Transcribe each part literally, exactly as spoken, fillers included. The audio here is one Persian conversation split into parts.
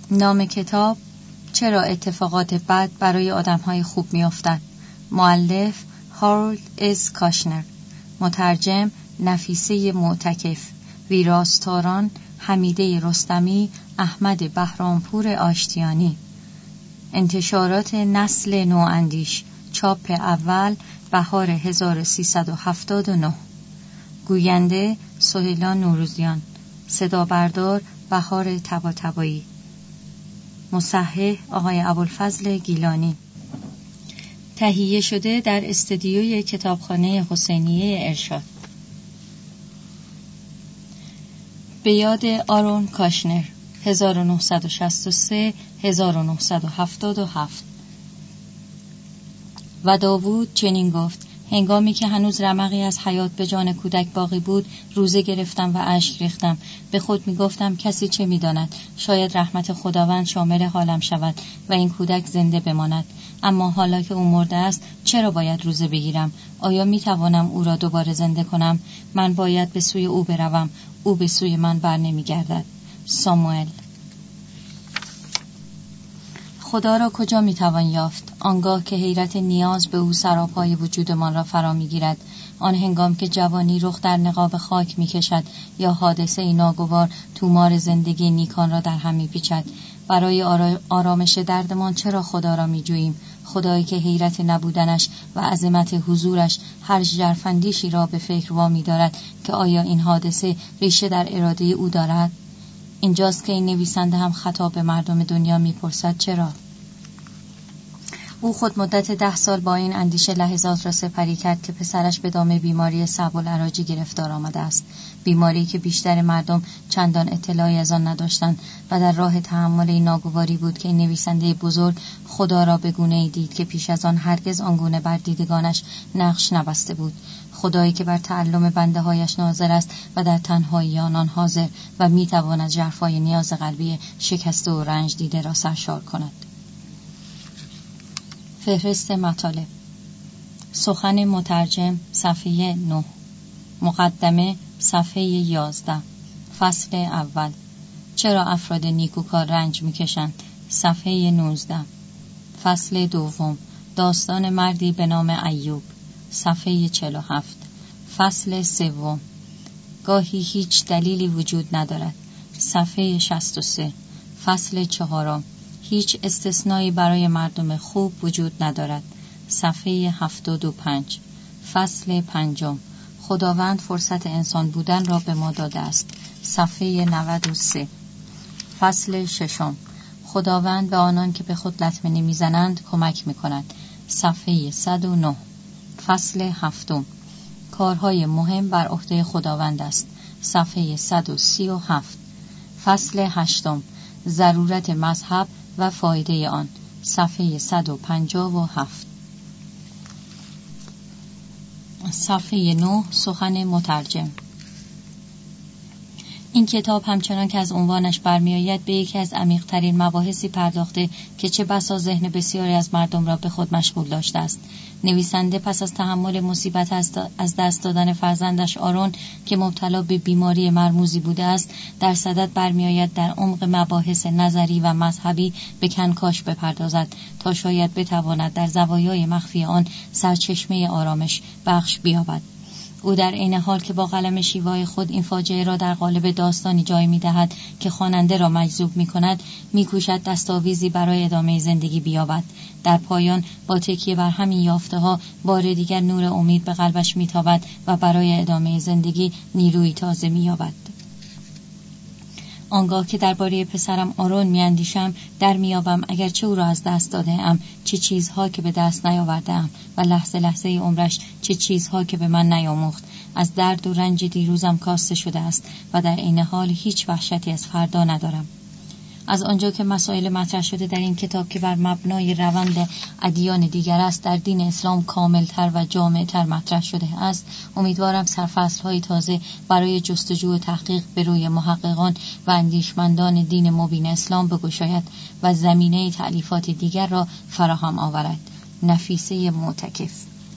نام کتاب: چرا اتفاقات بد برای آدم‌های خوب می‌افتد. مؤلف: هارولد اس کاشنر. مترجم: نفیسه معتکف. ویراستاران: حمیده رستمی، احمد بهرامپور آشتیانی. انتشارات نسل نواندیش. چاپ اول بهار هزار و سیصد و هفتاد و نه. گوینده: سهیلا نوروزیان. صدا بردار: بهار طباطبایی. مصحح: آقای ابوالفضل گیلانی. تهیه شده در استدیوی کتابخانه حسینیه ارشاد. به یاد آرون کاشنر، هزار و نهصد و شصت و سه تا هزار و نهصد و هفتاد و هفت. و داوود چنین گفت: هنگامی که هنوز رمقی از حیات به جان کودک باقی بود، روزه گرفتم و اشک ریختم. به خود می گفتم کسی چه می داند، شاید رحمت خداوند شامل حالم شود و این کودک زنده بماند. اما حالا که او مرده است، چرا باید روزه بگیرم؟ آیا می توانم او را دوباره زنده کنم؟ من باید به سوی او بروم، او به سوی من بر نمی گردد. ساموئل. خدا را کجا می توان یافت؟ آنگاه که حیرت نیاز به او سراپای وجودمان را فرا می گیرد، آن هنگام که جوانی رخ در نقاب خاک می کشد یا حادثه ناگوار تومار زندگی نیکان را در هم می پیچد. برای آرامش دردمان چرا خدا را می جوییم؟ خدایی که حیرت نبودنش و عظمت حضورش هر ژرفندیشی را به فکر وامی دارد که آیا این حادثه ریشه در اراده او دارد؟ اینجاست که این نویسنده هم خطاب به مردم دنیا می پرسد چرا؟ او خود مدت ده سال با این اندیشه لحظات را سپری کرد که پسرش به دام بیماری صعب العلاجی گرفتار آمده است. بیماری که بیشتر مردم چندان اطلاعی از آن نداشتند و در راه تحمل این ناگواری بود که این نویسنده بزرگ خدا را به گونه‌ای دید که پیش از آن هرگز آنگونه بر دیدگانش نقش نبسته بود. خدایی که بر تعلم بنده هایش ناظر است و در تنهایی آنان حاضر و میتواند ژرفای نیاز قلبی شکسته و رنج دیده را سرشار کند. فهرست مطالب. سخن مترجم صفحه نه. مقدمه صفحه یازده. فصل اول. چرا افراد نیکوکار رنج میکشند؟ صفحه نوزده. فصل دوم. داستان مردی به نام ایوب. صفحه چهل و هفت. فصل سوم. گاهی هیچ دلیلی وجود ندارد. صفحه شصت و سه. فصل چهارم. هیچ استثنایی برای مردم خوب وجود ندارد. صفحه هفتاد و پنج. فصل پنجم. خداوند فرصت انسان بودن را به ما داده است. صفحه نود و سه. فصل ششم. خداوند به آنان که به خود لطمه نمیزنند کمک میکند. صفحه صد و نه. فصل هفتم. کارهای مهم بر عهده خداوند است. صفحه صد و سی و هفت. فصل هشتم. ضرورت مذهب و فایده آن. صفحه صد و پنجاه و هفت. صفحه نه. سخن مترجم. این کتاب همچنان که از عنوانش برمی‌آید به یکی از عمیق‌ترین مباحثی پرداخته که چه بسا ذهن بسیاری از مردم را به خود مشغول داشته است. نویسنده پس از تحمل مصیبت از دست دادن فرزندش آرون که مبتلا به بیماری مرموزی بوده است، در صدد برمی‌آید در عمق مباحث نظری و مذهبی به کنکاش بپردازد تا شاید بتواند در زوایای مخفی آن سرچشمه آرامش بخش بیابد. او در عین حال که با قلم شیوای خود این فاجعه را در قالب داستانی جای می‌دهد که خواننده را مجذوب می‌کند، می‌کوشد دستاویزی برای ادامه زندگی بیابد. در پایان با تکیه بر همین یافته‌ها بار دیگر نور امید به قلبش می‌تابد و برای ادامه زندگی نیروی تازه می‌یابد. آنگاه که درباره پسرم آرون میاندیشم، در میابم اگرچه او را از دست داده ام، چه چیزها که به دست نیاورده ام و لحظه لحظه عمرش چه چیزها که به من نیاموخت. از درد و رنج دیروزم کاسته شده است و در عین حال هیچ وحشتی از فردا ندارم. از آنجا که مسائل مطرح شده در این کتاب که بر مبنای روند ادیان دیگر است، در دین اسلام کاملتر و جامعتر مطرح شده است، امیدوارم سرفصل‌های تازه برای جستجو و تحقیق به روی محققان و اندیشمندان دین مبین اسلام بگشاید و زمینه تألیفات دیگر را فراهم آورد. نفیسه معتکف.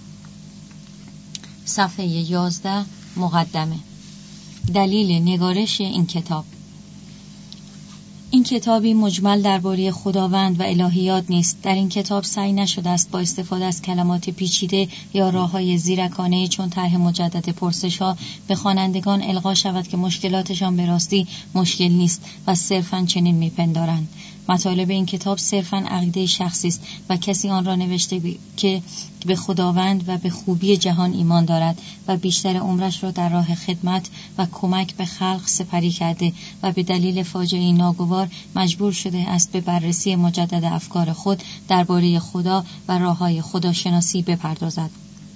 صفحه یازده. مقدمه. دلیل نگارش این کتاب. این کتابی مجمل درباره خداوند و الهیات نیست. در این کتاب سعی نشده است با استفاده از کلمات پیچیده یا راه‌های زیرکانه چون طرح مجدد پرسش‌ها به خوانندگان القا شود که مشکلاتشان به راستی مشکل نیست و صرفاً چنین می‌پندارند. مطالب این کتاب صرفاً عقیده شخصی است و کسی آن را نوشته بی... که به خداوند و به خوبی جهان ایمان دارد و بیشتر عمرش را در راه خدمت و کمک به خلق سپری کرده و به دلیل فاجعه ناگوار مجبور شده است به بررسی مجدد افکار خود درباره خدا و راه‌های خداشناسی بپردازد.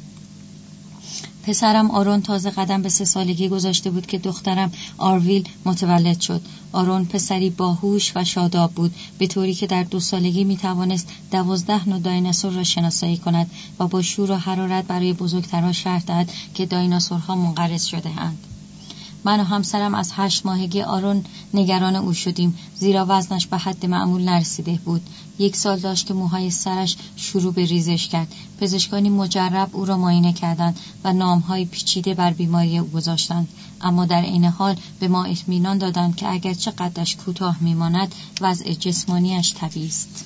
پسرم آرون تازه قدم به سه سالگی گذاشته بود که دخترم آرویل متولد شد. آرون پسری باهوش و شاداب بود، به طوری که در دو سالگی می توانست دوازده نوع دایناسور را شناسایی کند و با شور و حرارت برای بزرگترها شرح دهد که دایناسورها منقرض شده اند. من و همسرم از هشت ماهگی آرون نگران او شدیم، زیرا وزنش به حد معمول نرسیده بود. یک سال داشت که موهای سرش شروع به ریزش کرد. پزشکانی مجرب او را معاینه کردند و نامهای پیچیده بر بیماری او گذاشتند، اما در عین حال به ما اطمینان دادند که اگرچه قدش کوتاه میماند، وضع جسمانیش طبیعی است.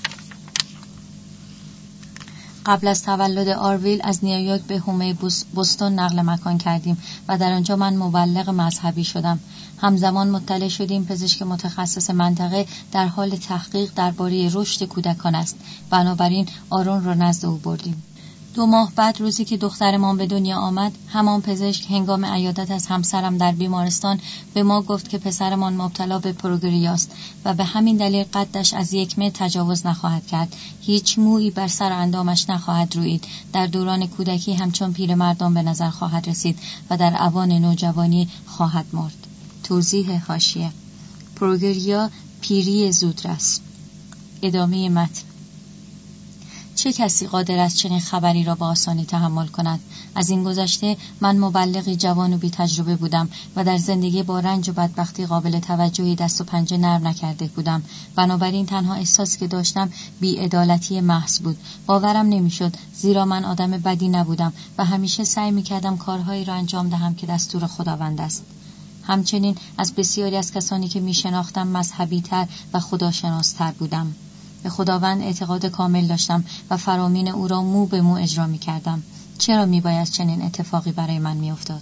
قبل از تولد آرویل از نیویورک به هومه بوستون نقل مکان کردیم و در آنجا من مبلغ مذهبی شدم. همزمان مطلع شدیم پزشک متخصص منطقه در حال تحقیق درباره رشد کودکان است. بنابراین آرون را نزد او بردیم. دو ماه بعد، روزی که دخترمان به دنیا آمد، همان پزشک هنگام عیادت از همسرم در بیمارستان به ما گفت که پسرمان مبتلا به پروگریا است و به همین دلیل قدش از یک متر تجاوز نخواهد کرد. هیچ مویی بر سر اندامش نخواهد رویید. در دوران کودکی همچون پیرمردان به نظر خواهد رسید و در اوان نوجوانی خواهد مرد. توضیح حاشیه: پروگریا پیری زودرس. ادامه متن. چه کسی قادر است چنین خبری را با آسانی تحمل کند؟ از این گذشته من مبلغی جوان و بی تجربه بودم و در زندگی با رنج و بدبختی قابل توجهی دست و پنجه نرم نکرده بودم. بنابراین تنها احساسی که داشتم بی‌عدالتی محض بود. باورم نمیشد، زیرا من آدم بدی نبودم و همیشه سعی میکردم کارهایی را انجام دهم که دستور خداوند است. همچنین از بسیاری از کسانی که میشناختم مذهبی تر و خداشناستر بودم. به خداوند اعتقاد کامل داشتم و فرامین او را مو به مو اجرا می کردم. چرا می باید چنین اتفاقی برای من می افتاد؟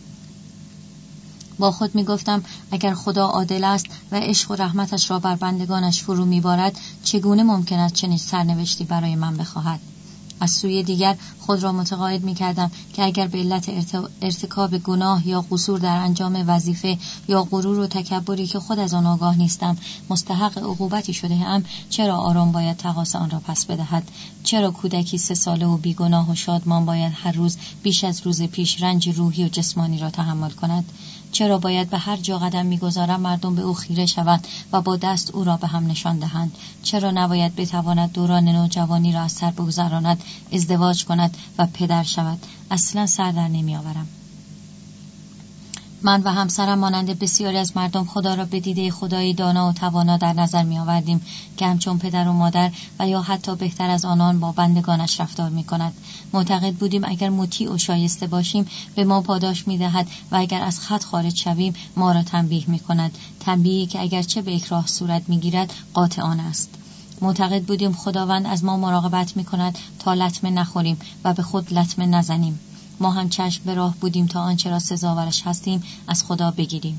با خود می گفتم اگر خدا عادل است و عشق و رحمتش را بر بندگانش فرو می بارد، چگونه ممکن است چنین سرنوشتی برای من بخواهد؟ از سوی دیگر خود را متقاعد می کردم که اگر به علت ارتکاب گناه یا قصور در انجام وظیفه یا غرور و تکبری که خود از آن آگاه نیستم مستحق عقوبتی شده ام، چرا آرام باید تقاص آن را پس بدهد؟ چرا کودکی سه ساله و بیگناه و شادمان باید هر روز بیش از روز پیش رنج روحی و جسمانی را تحمل کند؟ چرا باید به هر جا قدم می‌گذارم مردم به او خیره شوند و با دست او را به هم نشان دهند؟ چرا نباید بتواند دوران نوجوانی را از سر بگذراند، ازدواج کند و پدر شود؟ اصلا سر در نمی‌آورم. من و همسرم مانند بسیاری از مردم خدا را به دیده خدایی دانا و توانا در نظر می آوردیم که همچون پدر و مادر و یا حتی بهتر از آنان با بندگانش رفتار می کند. معتقد بودیم اگر مطیع و شایسته باشیم به ما پاداش می دهد و اگر از خط خارج شویم ما را تنبیه می کند، تنبیهی که اگرچه به اکراه صورت می گیرد قاطعانه است. معتقد بودیم خداوند از ما مراقبت می کند تا لطمه نخوریم و به خود لطمه نزنیم. ما هم چشم به راه بودیم تا آنچه را سزاوارش هستیم از خدا بگیریم.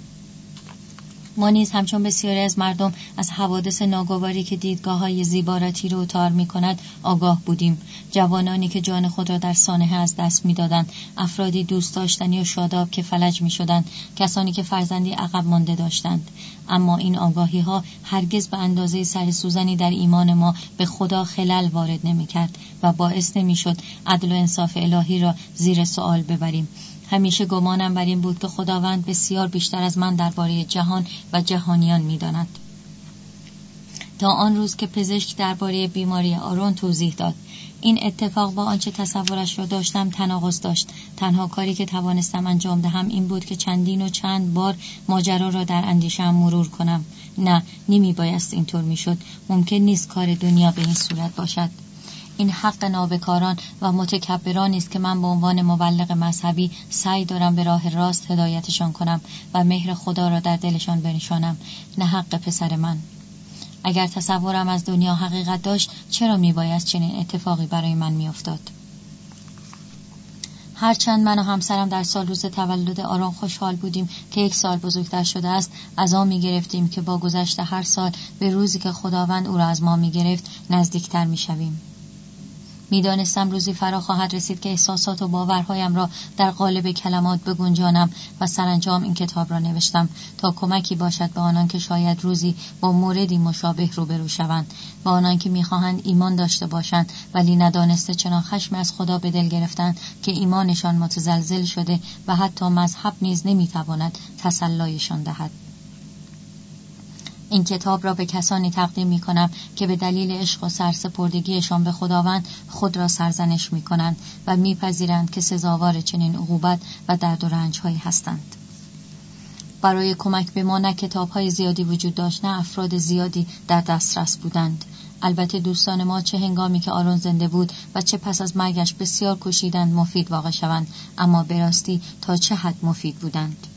ما نیز همچون بسیاری از مردم از حوادث ناگواری که دیدگاه‌های زیبا را تیره و تار می‌کند آگاه بودیم. جوانانی که جان خود را در سانحه از دست می‌دادند، افرادی دوست داشتنی و شاداب که فلج می‌شدند، کسانی که فرزندی عقب مانده داشتند. اما این آگاهی‌ها هرگز به اندازه سر سوزنی در ایمان ما به خدا خلل وارد نمی‌کرد و باعث نمی‌شد عدل و انصاف الهی را زیر سوال ببریم. همیشه گمانم بر این بود که خداوند بسیار بیشتر از من درباره جهان و جهانیان می‌داند. تا آن روز که پزشک درباره بیماری آرون توضیح داد. این اتفاق با آنچه تصورش را داشتم تناقض داشت. تنها کاری که توانستم انجام دهم این بود که چندین و چند بار ماجرا را در اندیشه‌ام مرور کنم. نه، نمی بایست اینطور میشد. ممکن نیست کار دنیا به این صورت باشد. این حق نابکاران و متکبرانی است که من به عنوان مبلغ مذهبی سعی دارم به راه راست هدایتشان کنم و مهر خدا را در دلشان بنشانم، نه حق پسر من. اگر تصورم از دنیا حقیقت داشت، چرا میبایست چنین اتفاقی برای من میافتاد؟ هرچند من و همسرم در سال روز تولد آرون خوشحال بودیم که یک سال بزرگتر شده است، از آن می گرفتیم که با گذشت هر سال به روزی که خداوند او را از ما می گرفت نزدیکتر می شویم. می دانستم روزی فرا خواهد رسید که احساسات و باورهایم را در قالب کلمات بگنجانم و سرانجام این کتاب را نوشتم تا کمکی باشد به آنان که شاید روزی با موردی مشابه روبرو شوند، با آنان که می خواهند ایمان داشته باشند ولی ندانسته چنان خشم از خدا به دل گرفتند که ایمانشان متزلزل شده و حتی مذهب نیز نمی تواند تسلایشان دهد. این کتاب را به کسانی تقدیم می کنم که به دلیل عشق و سرسپردگیشان به خداوند خود را سرزنش می کنند و می پذیرند که سزاوار چنین عقوبت و درد و رنج هایی هستند. برای کمک به ما نه کتاب های زیادی وجود داشت، نه افراد زیادی در دسترس بودند. البته دوستان ما چه هنگامی که آرون زنده بود و چه پس از مرگش بسیار کوشیدند مفید واقع شوند، اما به راستی تا چه حد مفید بودند؟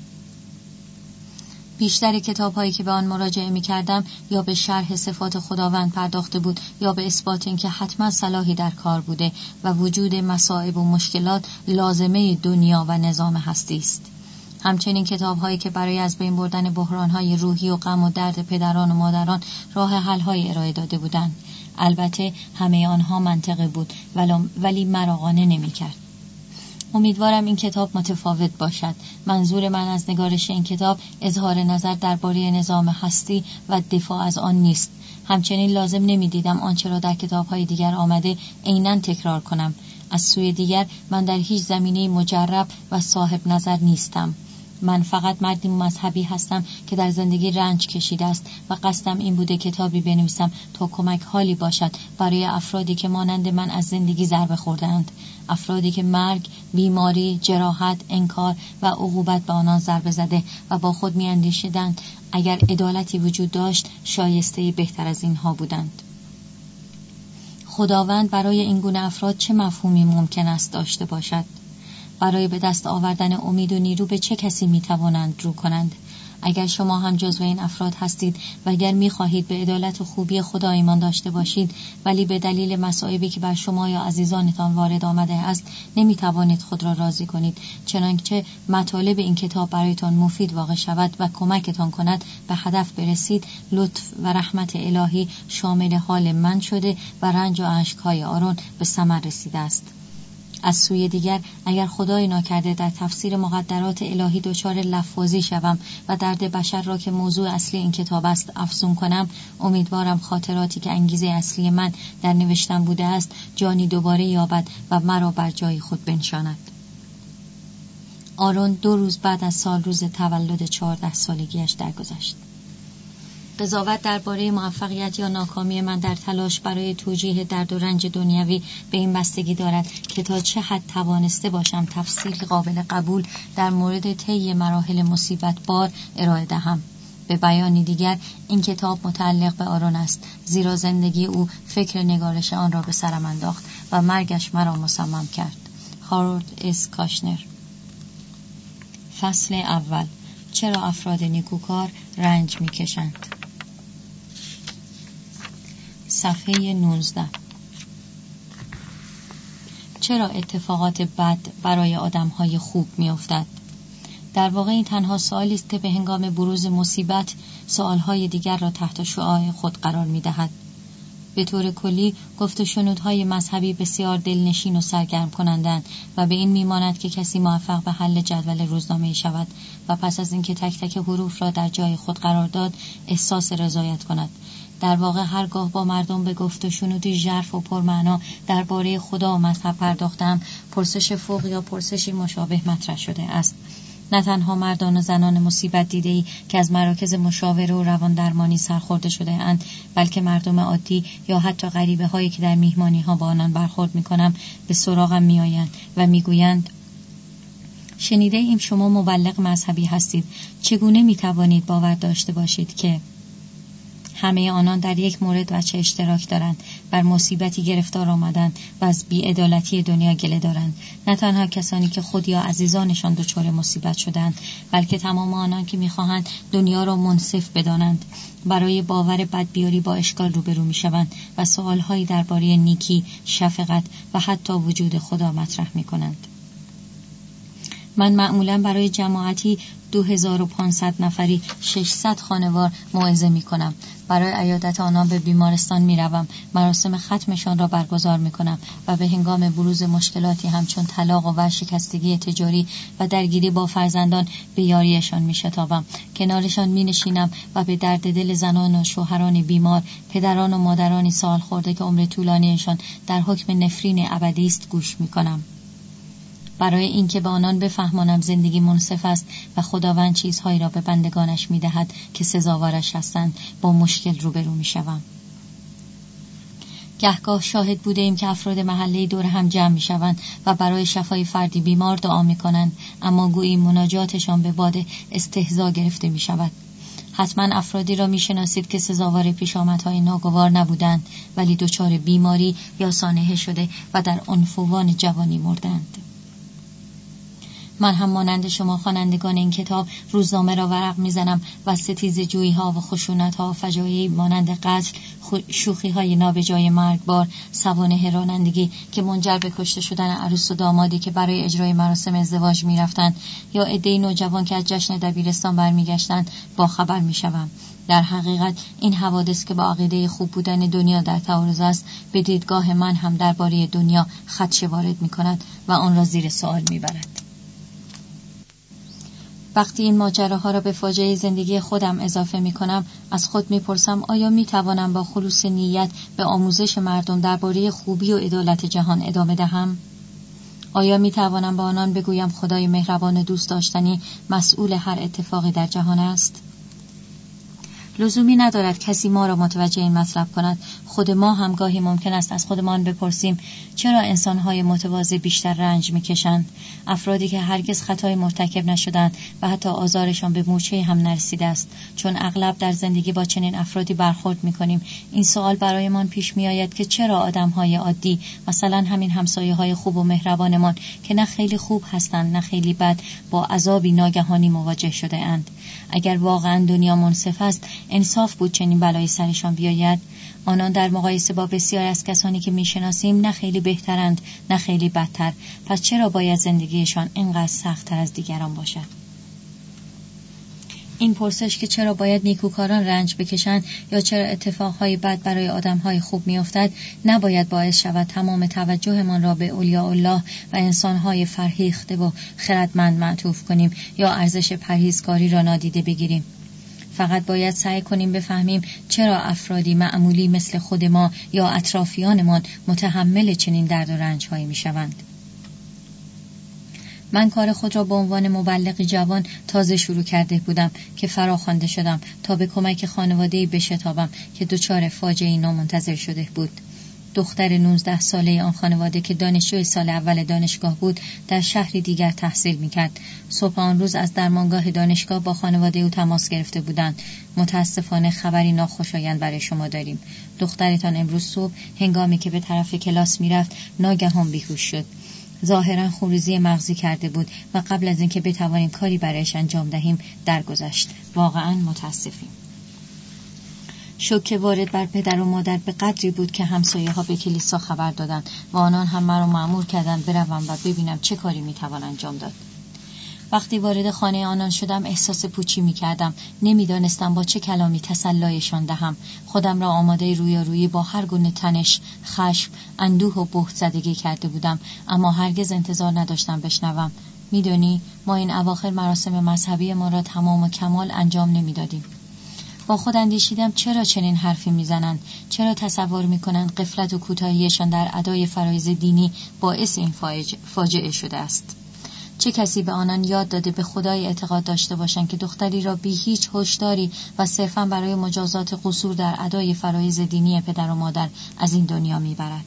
بیشتر کتاب‌هایی که به آن مراجعه می‌کردم یا به شرح صفات خداوند پرداخته بود یا به اثبات اینکه حتما صلاحی در کار بوده و وجود مصائب و مشکلات لازمه دنیا و نظام هستی است. همچنین کتاب‌هایی که برای از بین بردن بحران‌های روحی و غم و درد پدران و مادران راه حل‌های ارائه داده بودند. البته همه آنها منطقی بود ولی مرا قانع نمی‌کرد. امیدوارم این کتاب متفاوت باشد. منظور من از نگارش این کتاب اظهار نظر درباره نظام هستی و دفاع از آن نیست. همچنین لازم نمی‌دیدم آنچه را در کتاب‌های دیگر آمده عیناً تکرار کنم. از سوی دیگر من در هیچ زمینه مجرب و صاحب نظر نیستم. من فقط مردی مذهبی هستم که در زندگی رنج کشیده است و قصدم این بوده کتابی بنویسم تا کمک حالی باشد برای افرادی که مانند من از زندگی ضربه خوردند، افرادی که مرگ، بیماری، جراحت، انکار و عقوبت به آنان ضربه زده و با خود می‌اندیشیدند اگر عدالتی وجود داشت شایسته بهتر از اینها بودند. خداوند برای این گونه افراد چه مفهومی ممکن است داشته باشد؟ برای به دست آوردن امید و نیرو به چه کسی میتوانند رو کنند؟ اگر شما هم جزو این افراد هستید و اگر میخواهید به عدالت و خوبی خدا ایمان داشته باشید ولی به دلیل مصائبی که بر شما یا عزیزانتان وارد آمده است نمیتوانید خود را راضی کنید، چنانچه مطالب این کتاب برایتان مفید واقع شود و کمکتان کند به هدف برسید، لطف و رحمت الهی شامل حال من شده و رنج و اشک‌های آرون به ثمر رسیده است. از سوی دیگر اگر خدای ناکرده در تفسیر مقدرات الهی دچار لفظی شوم و درد بشر را که موضوع اصلی این کتاب است افزون کنم، امیدوارم خاطراتی که انگیزه اصلی من در نوشتن بوده است جانی دوباره یابد و مرا بر جای خود بنشاند. آرون دو روز بعد از سال روز تولد چهارده سالگیش درگذشت. قضاوت درباره موفقیت یا ناکامی من در تلاش برای توجیه درد و رنج دنیوی به این بستگی دارد که تا چه حد توانسته باشم تفصیل قابل قبول در مورد طی مراحل مصیبت بار ارائه دهم. به بیانی دیگر این کتاب متعلق به آرون است، زیرا زندگی او فکر نگارش آن را به سرم انداخت و مرگش مرا مصمم کرد. هارولد اس کاشنر. فصل اول. چرا افراد نیکوکار رنج می‌کشند؟ صفحه نوزده. چرا اتفاقات بد برای آدم‌های خوب می‌افتد؟ در واقع این تنها سوالی است که به هنگام بروز مصیبت سوال‌های دیگر را تحت شعاع خود قرار می‌دهد. به طور کلی گفت و شنودهای مذهبی بسیار دلنشین و سرگرم کنندند و به این میماند که کسی موفق به حل جدول روزنامه‌ای شود و پس از اینکه تک تک حروف را در جای خود قرار داد احساس رضایت کند. در واقع هرگاه با مردم به گفت و شنودی ژرف و پرمعنا درباره خدا و مذهب پرداختم، پرسش فوق یا پرسشی مشابه مطرح شده است. نه تنها مردان و زنان مصیبت دیده‌ای که از مراکز مشاوره و روان درمانی سرخورده شده اند، بلکه مردم عادی یا حتی غریبه هایی که در میهمانی ها با آنان برخورد می کنم به سراغم می آیند و می گویند شنیده ایم شما مبلغ مذهبی هستید، چگونه می توانید باور داشته باشید که؟ همه آنان در یک مورد وجه اشتراک دارند، بر مصیبتی گرفتار آمدند و از بی‌عدالتی دنیا گله دارند. نه تنها کسانی که خود یا عزیزانشان دچار مصیبت شدند، بلکه تمام آنان که می‌خواهند دنیا را منصف بدانند، برای باور بدبیاری با اشکال روبرو می‌شوند و سوال‌هایی درباره نیکی، شفقت و حتی وجود خدا مطرح می‌کنند. من معمولاً برای جماعتی دو هزار و پانصد نفری ششصد خانوار موعظه می کنم. برای عیادت آنان به بیمارستان می روم، مراسم ختمشان را برگزار می کنم و به هنگام بروز مشکلاتی همچون طلاق و ورشکستگی تجاری و درگیری با فرزندان به یاریشان می شتابم. کنارشان می نشینم و به درد دل زنان و شوهران بیمار، پدران و مادرانی سال خورده که عمر طولانیشان در حکم نفرین ابدی است گوش می کنم. برای اینکه به آنان بفهمانم زندگی منصف است و خداوند چیزهایی را به بندگانش می‌دهد که سزاوارش هستند، با مشکل روبرو می‌شوم. گهگاه شاهد بوده ایم که افراد محله دور هم جمع می‌شوند و برای شفای فردی بیمار دعا می‌کنند، اما گویی مناجاتشان به باد استهزا گرفته می‌شود. حتما افرادی را می‌شناسید که سزاوار پیشامدهای ناگوار نبودند، ولی دچار بیماری یا سانحه شده و در عنفوان جوانی مردند. من هم مانند شما خوانندگان این کتاب روزنامه را ورق میزنم و ستیز جویی‌ها و خشونت‌ها و فجایعی مانند قتل، شوخی‌های نابجای مرگبار، سوانح رانندگی که منجر به کشته شدن عروس و دامادی که برای اجرای مراسم ازدواج می‌رفتند یا عده‌ای نوجوان که از جشن دبیرستان برمیگشتند با خبر می‌شوم. در حقیقت این حوادث که با عقیده خوب بودن دنیا در تعارض است، به دیدگاه من هم درباره دنیا خدشه وارد می‌کند و آن را زیر سوال می‌برد. وقتی این ماجراها را به فاجعه زندگی خودم اضافه می کنم، از خود می پرسم آیا می توانم با خلوص نیت به آموزش مردم درباره خوبی و عدالت جهان ادامه دهم؟ آیا می توانم با آنان بگویم خدای مهربان دوست داشتنی مسئول هر اتفاقی در جهان است؟ لزومی ندارد کسی ما را متوجه این مطلب کند. خود ما هم گاهی ممکن است از خودمان بپرسیم چرا انسان‌های متواضع بیشتر رنج می‌کشند؟ افرادی که هرگز خطای مرتکب نشدند و حتی آزارشان به مورچه هم نرسیده است. چون اغلب در زندگی با چنین افرادی برخورد می‌کنیم، این سوال برایمان پیش می‌آید که چرا آدم‌های عادی، مثلا همین همسایه‌های خوب و مهربانمان که نه خیلی خوب هستند نه خیلی بد، با عذابی ناگهانی مواجه شده اند؟ اگر واقعا دنیا منصف است، انصاف بود چنین بلایی سرشان بیاید. آنان در مقایسه با بسیار از کسانی که میشناسیم نه خیلی بهترند نه خیلی بدتر. پس چرا باید زندگیشان اینقدر سخت‌تر از دیگران باشد؟ این پرسش که چرا باید نیکوکاران رنج بکشند یا چرا اتفاقهای بد برای آدمهای خوب میافتد، نباید باعث شود تمام توجهمان را به اولیاء الله و انسانهای فرهیخته و خردمند معطوف کنیم یا ارزش پرهیزکاری را نادیده بگیریم. فقط باید سعی کنیم بفهمیم چرا افرادی معمولی مثل خود ما یا اطرافیانمان متحمل چنین درد و رنج‌هایی میشوند. من کار خود را به عنوان مبلغی جوان تازه شروع کرده بودم که فراخوانده شدم تا به کمک خانواده‌ای بشتابم که دچار فاجعه‌ای نامنتظر شده بود. دختر نوزده ساله آن خانواده که دانشجوی سال اول دانشگاه بود، در شهری دیگر تحصیل می‌کرد. صبح آن روز از درمانگاه دانشگاه با خانواده او تماس گرفته بودند. متاسفانه خبری ناخوشایند برای شما داریم. دخترتان امروز صبح هنگامی که به طرف کلاس می‌رفت، ناگهان بیهوش شد. ظاهراً خونریزی مغزی کرده بود و قبل از اینکه بتوانیم کاری برایش انجام دهیم درگذشت. واقعاً متاسفیم. شوکه وارد بر پدر و مادر به قدری بود که همسایه‌ها به کلیسا خبر دادند و آنان هم مرا مأمور کردند بروم و ببینم چه کاری میتوان انجام داد. وقتی وارد خانه آنان شدم احساس پوچی میکردم. نمیدانستم با چه کلامی تسلایشان دهم. خودم را آماده رویارویی با هر گونه تنش، خشم، اندوه و بهت زدگی کرده بودم، اما هرگز انتظار نداشتم بشنوم. میدونی ما این اواخر مراسم مذهبی ما را تمام و کمال انجام نمیدادیم. با خود اندیشیدم چرا چنین حرفی میزنند؟ چرا تصور میکنند غفلت و کوتاهیشان در ادای فرایض دینی باعث این فاجعه شده است؟ چه کسی به آنان یاد داده به خدای اعتقاد داشته باشند که دختری را بی هیچ هشداری و صرفاً برای مجازات قصور در ادای فرایض دینی پدر و مادر از این دنیا میبرد؟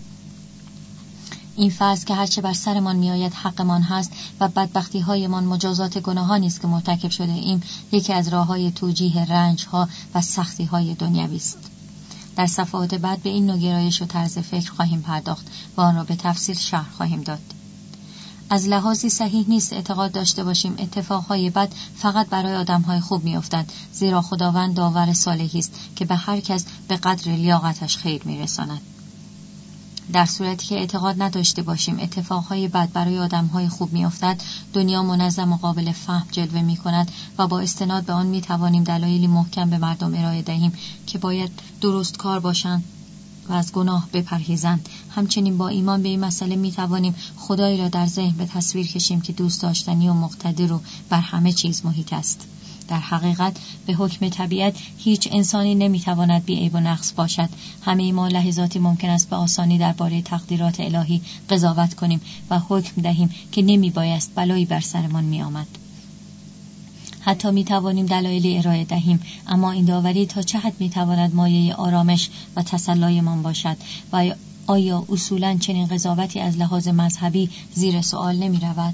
این فرض که هرچه بر سرمان میآید حقمان هست و بدبختی هایمان مجازات گناهانی است که مرتکب شده ایم، یکی از راه‌های توجیه رنج‌ها و سختی‌های دنیوی است. در صفحات بعد به این نوع گرایش و طرز فکر خواهیم پرداخت و آن را به تفصیل شرح خواهیم داد. از لحاظی صحیح نیست اعتقاد داشته باشیم اتفاقهای بد فقط برای آدمهای خوب میافتد، زیرا خداوند داور صالحی است که به هر کس به قدر لیاقتش خیر میرساند. در صورتی که اعتقاد نداشته باشیم اتفاقهای بد برای آدمهای خوب میافتد، دنیا منظم و قابل فهم جلوه میکند و با استناد به آن میتوانیم دلایلی محکم به مردم ارائه دهیم که باید درست کار باشند و از گناه بپرهیزند. همچنین با ایمان به این مسئله می توانیم خدایی را در ذهن به تصویر کشیم که دوست داشتنی و مقتدر و بر همه چیز محیط است. در حقیقت به حکم طبیعت هیچ انسانی نمی تواند بی عیب و نقص باشد. همه ما لحظاتی ممکن است به آسانی درباره تقدیرات الهی قضاوت کنیم و حکم دهیم که نمی بایست بلایی بر سرمان می آمد. حتی می توانیم دلایلی ارائه دهیم، اما این داوری تا چه حد می تواند مایه آرامش و تسلایمان باشد و آیا اصولاً چنین قضاوتی از لحاظ مذهبی زیر سوال نمی رود؟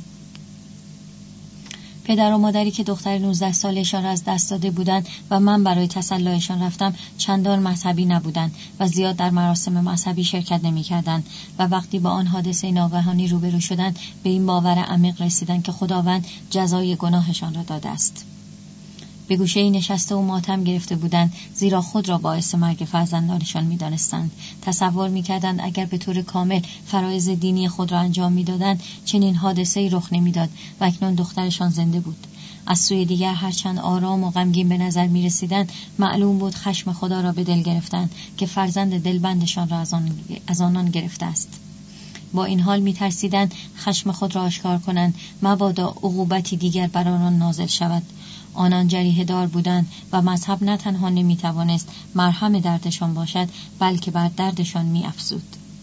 پدر و مادری که دختر نوزده سالشان را از دست داده بودند و من برای تسلایشان رفتم چندان مذهبی نبودند و زیاد در مراسم مذهبی شرکت نمی کردند و وقتی با آن حادثه ناگهانی روبرو شدند به این باور عمیق رسیدند که خداوند جزای گناهشان را داده است. به گوشه‌ای نشسته و ماتم گرفته بودند، زیرا خود را باعث مرگ فرزندانشان می‌دانستند. تصور می‌کردند اگر به طور کامل فرایض دینی خود را انجام می‌دادند چنین حادثه‌ای رخ نمی‌داد و اکنون دخترشان زنده بود. از سوی دیگر هرچند آرام و غمگین به نظر می‌رسیدند، معلوم بود خشم خدا را به دل گرفتند که فرزند دلبندشان را از آن از آنان گرفته است. با این حال می‌ترسیدند خشم خود را آشکار کنند مبادا عقوبتی دیگر بر آنان نازل شود. آنان جریحه دار بودند و مذهب نه تنها نمی‌توانست مرهم دردشان باشد، بلکه بر دردشان می‌افزود.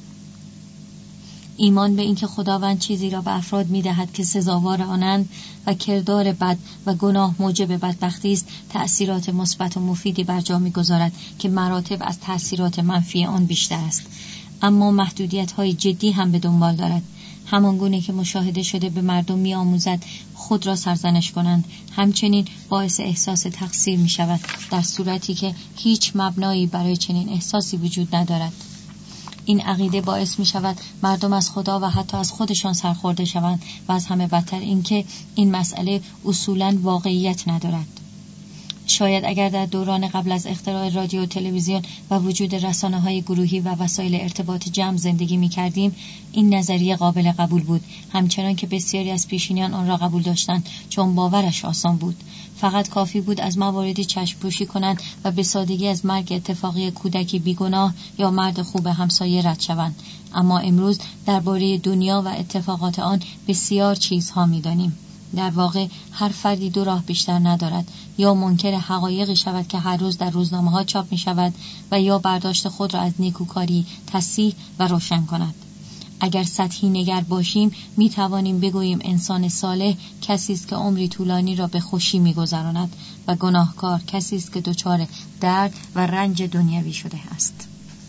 ایمان به اینکه خداوند چیزی را به افراد می‌دهد که سزاوار آنند و کردار بد و گناه موجب بدبختی است، تأثیرات مثبت و مفیدی بر جا می‌گذارد که مراتب از تأثیرات منفی آن بیشتر است، اما محدودیت‌های جدی هم به دنبال دارد. همان گونه که مشاهده شده به مردم می آموزد خود را سرزنش کنند، همچنین باعث احساس تقصیر می شود، در صورتی که هیچ مبنایی برای چنین احساسی وجود ندارد. این عقیده باعث می شود مردم از خدا و حتی از خودشان سرخورده شوند و از همه بدتر اینکه این مسئله اصولاً واقعیت ندارد. شاید اگر در دوران قبل از اختراع رادیو و تلویزیون و وجود رسانه‌های گروهی و وسایل ارتباط جمع زندگی می‌کردیم، این نظریه قابل قبول بود، همچنان که بسیاری از پیشینیان آن را قبول داشتند، چون باورش آسان بود. فقط کافی بود از مواردی چشم پوشی کنند و به سادگی از مرگ اتفاقی کودکی بیگناه یا مرد خوب همسایه رد شوند. اما امروز درباره دنیا و اتفاقات آن بسیار چیزها می‌دانیم. در واقع هر فردی دو راه بیشتر ندارد، یا منکر حقایقی شود که هر روز در روزنامه‌ها چاپ می شود و یا برداشت خود را از نیکوکاری تصحیح و روشن کند. اگر سطحی نگر باشیم می توانیم بگوییم انسان صالح کسی است که عمری طولانی را به خوشی می گذراند و گناهکار کسی است که دچار درد و رنج دنیوی شده است.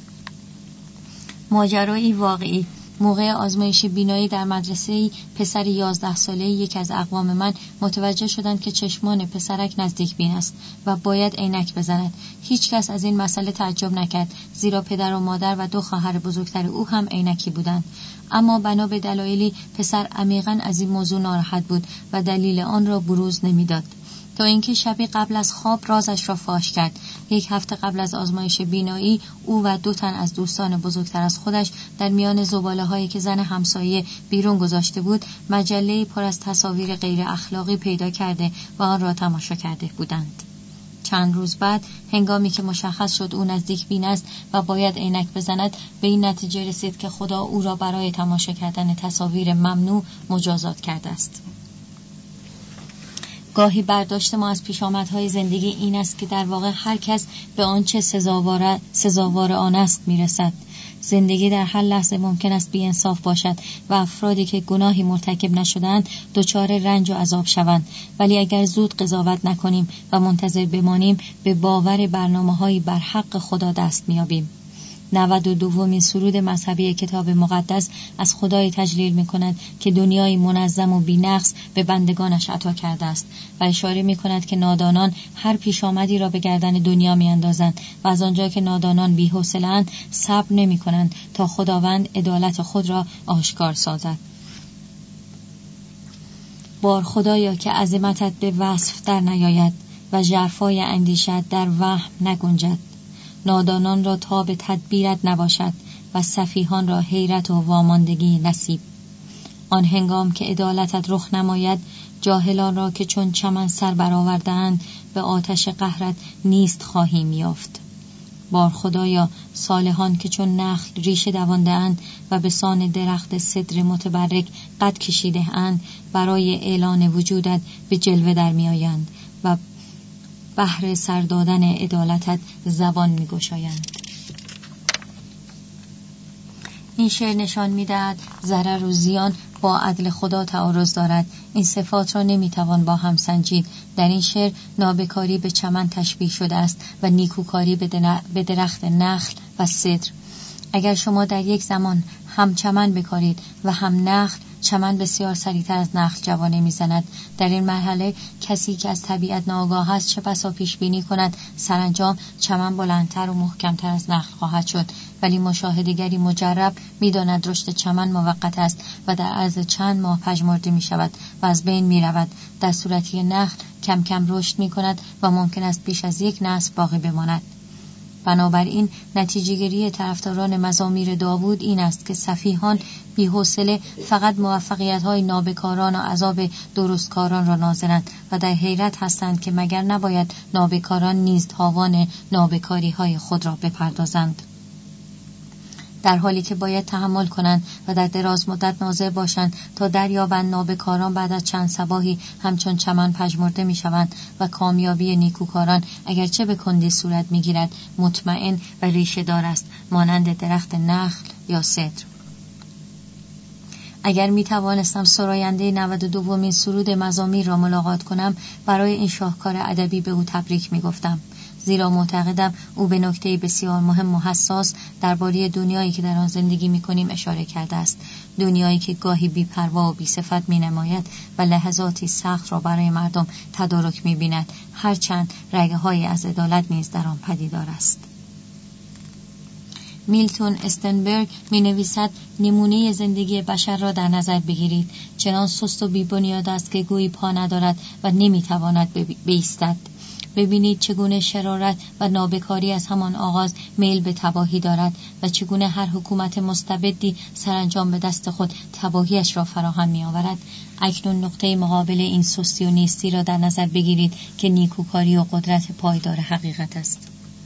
ماجرایی واقعی. موقع آزمایش بینایی در مدرسه پسر یازده ساله یک از اقوام من متوجه شدند که چشمان پسرک نزدیک بین است و باید عینک بزند. هیچ کس از این مسئله تعجب نکرد، زیرا پدر و مادر و دو خواهر بزرگتر او هم عینکی بودند. اما بنا به دلایلی پسر عمیقاً از این موضوع ناراحت بود و دلیل آن را بروز نمیداد، تا اینکه شبی قبل از خواب رازش را فاش کرد. یک هفته قبل از آزمایش بینایی او و دو تن از دوستان بزرگتر از خودش در میان زباله هایی که زن همسایه بیرون گذاشته بود مجله پر از تصاویر غیر اخلاقی پیدا کرده و آن را تماشا کرده بودند. چند روز بعد هنگامی که مشخص شد او نزدیک بین است و باید عینک بزند، به این نتیجه رسید که خدا او را برای تماشا کردن تصاویر ممنوع مجازات کرده است. گاهی برداشت ما از پیشامدهای زندگی این است که در واقع هر کس به آنچه سزاوار سزاوار آن است میرسد. زندگی در هر لحظه ممکن است بی‌انصاف باشد و افرادی که گناهی مرتکب نشدند دچار رنج و عذاب شوند، ولی اگر زود قضاوت نکنیم و منتظر بمانیم به باور برنامه‌هایی بر حق خدا دست می‌یابیم. نود و دومین سرود مذهبی کتاب مقدس از خدای تجلیل می‌کند که دنیای منظم و بی‌نقص به بندگانش عطا کرده است و اشاره می‌کند که نادانان هر پیش آمدی را به گردن دنیا می‌اندازند و از آنجا که نادانان بی‌حوصله‌اند صبر نمی‌کنند تا خداوند عدالت خود را آشکار سازد. بار خدایا که عظمتت به وصف در نیاید و ژرفای اندیشت در وهم نگنجد. نادانان را تاب تدبیرت نباشد و سفیهان را حیرت و واماندگی نصیب. آن هنگام که عدالتت رخ نماید، جاهلان را که چون چمن سر برآورده‌اند به آتش قهرت نیست خواهیم یافت. بار خدایا صالحان که چون نخل ریشه دوانده‌اند و به سان درخت سدر متبرک قد کشیده‌اند، برای اعلان وجودت به جلوه در میآیند و بهر سر دادن عدالتت زبان می‌گشایند. این شعر نشان می‌دهد ضرر و زیان با عدل خدا تعارض دارد. این صفات را نمی‌توان با هم سنجید. در این شعر نابکاری به چمن تشبیه شده است و نیکوکاری به درخت نخل و سدر. اگر شما در یک زمان هم چمن بکارید و هم نخل، چمن بسیار سریعتر از نخل جوانه میزند. در این مرحله کسی که از طبیعت ناآگاه است چه بسا پیش بینی کند سرانجام چمن بلندتر و محکمتر از نخل خواهد شد، ولی مشاهده‌گری مجرب می‌داند رشد چمن موقت است و در عرض چند ماه پژمرده می‌شود و از بین می‌رود، در صورتی نخل کم کم رشد می‌کند و ممکن است بیش از یک نسل باقی بماند. بنابراین نتیجه‌گیری طرفداران مزامیر داوود این است که سفیهان بی‌حوصله فقط موفقیت‌های نابکاران و عذاب درستکاران را ناظرند و در حیرت هستند که مگر نباید نابکاران نیز تاوان نابکاری‌های خود را بپردازند، در حالی که باید تحمل کنند و در دراز مدت ناظر باشند تا دریابند نابکاران بعد از چند صباحی همچون چمن پژمرده می‌شوند و کامیابی نیکوکاران اگرچه به کندی صورت می‌گیرد مطمئن و ریشه دار است، مانند درخت نخل یا سدر. اگر می توانستم سراینده نود و دومین سرود مزامیر را ملاقات کنم، برای این شاهکار ادبی به او تبریک می گفتم، زیرا معتقدم او به نکته بسیار مهم و حساس درباره دنیایی که در آن زندگی می کنیم اشاره کرده است. دنیایی که گاهی بی‌پروا و بی‌صفت می نماید و لحظاتی سخت را برای مردم تدارک می بیند، هرچند رگه‌هایی از عدالت نیز در آن پدیدار است. میلتون استنبرگ می نویسد نمونه زندگی بشر را در نظر بگیرید، چنان سست و بی‌بنیاد است که گویی پا ندارد و نمی تواند بایستد. ببینید چگونه شرارت و نابکاری از همان آغاز میل به تباهی دارد و چگونه هر حکومت مستبدی سرانجام به دست خود تباهیش را فراهم می آورد. اکنون نقطه مقابل این سستی و نیستی را در نظر بگیرید که نیکوکاری و قدرت پایدار حقیقت است.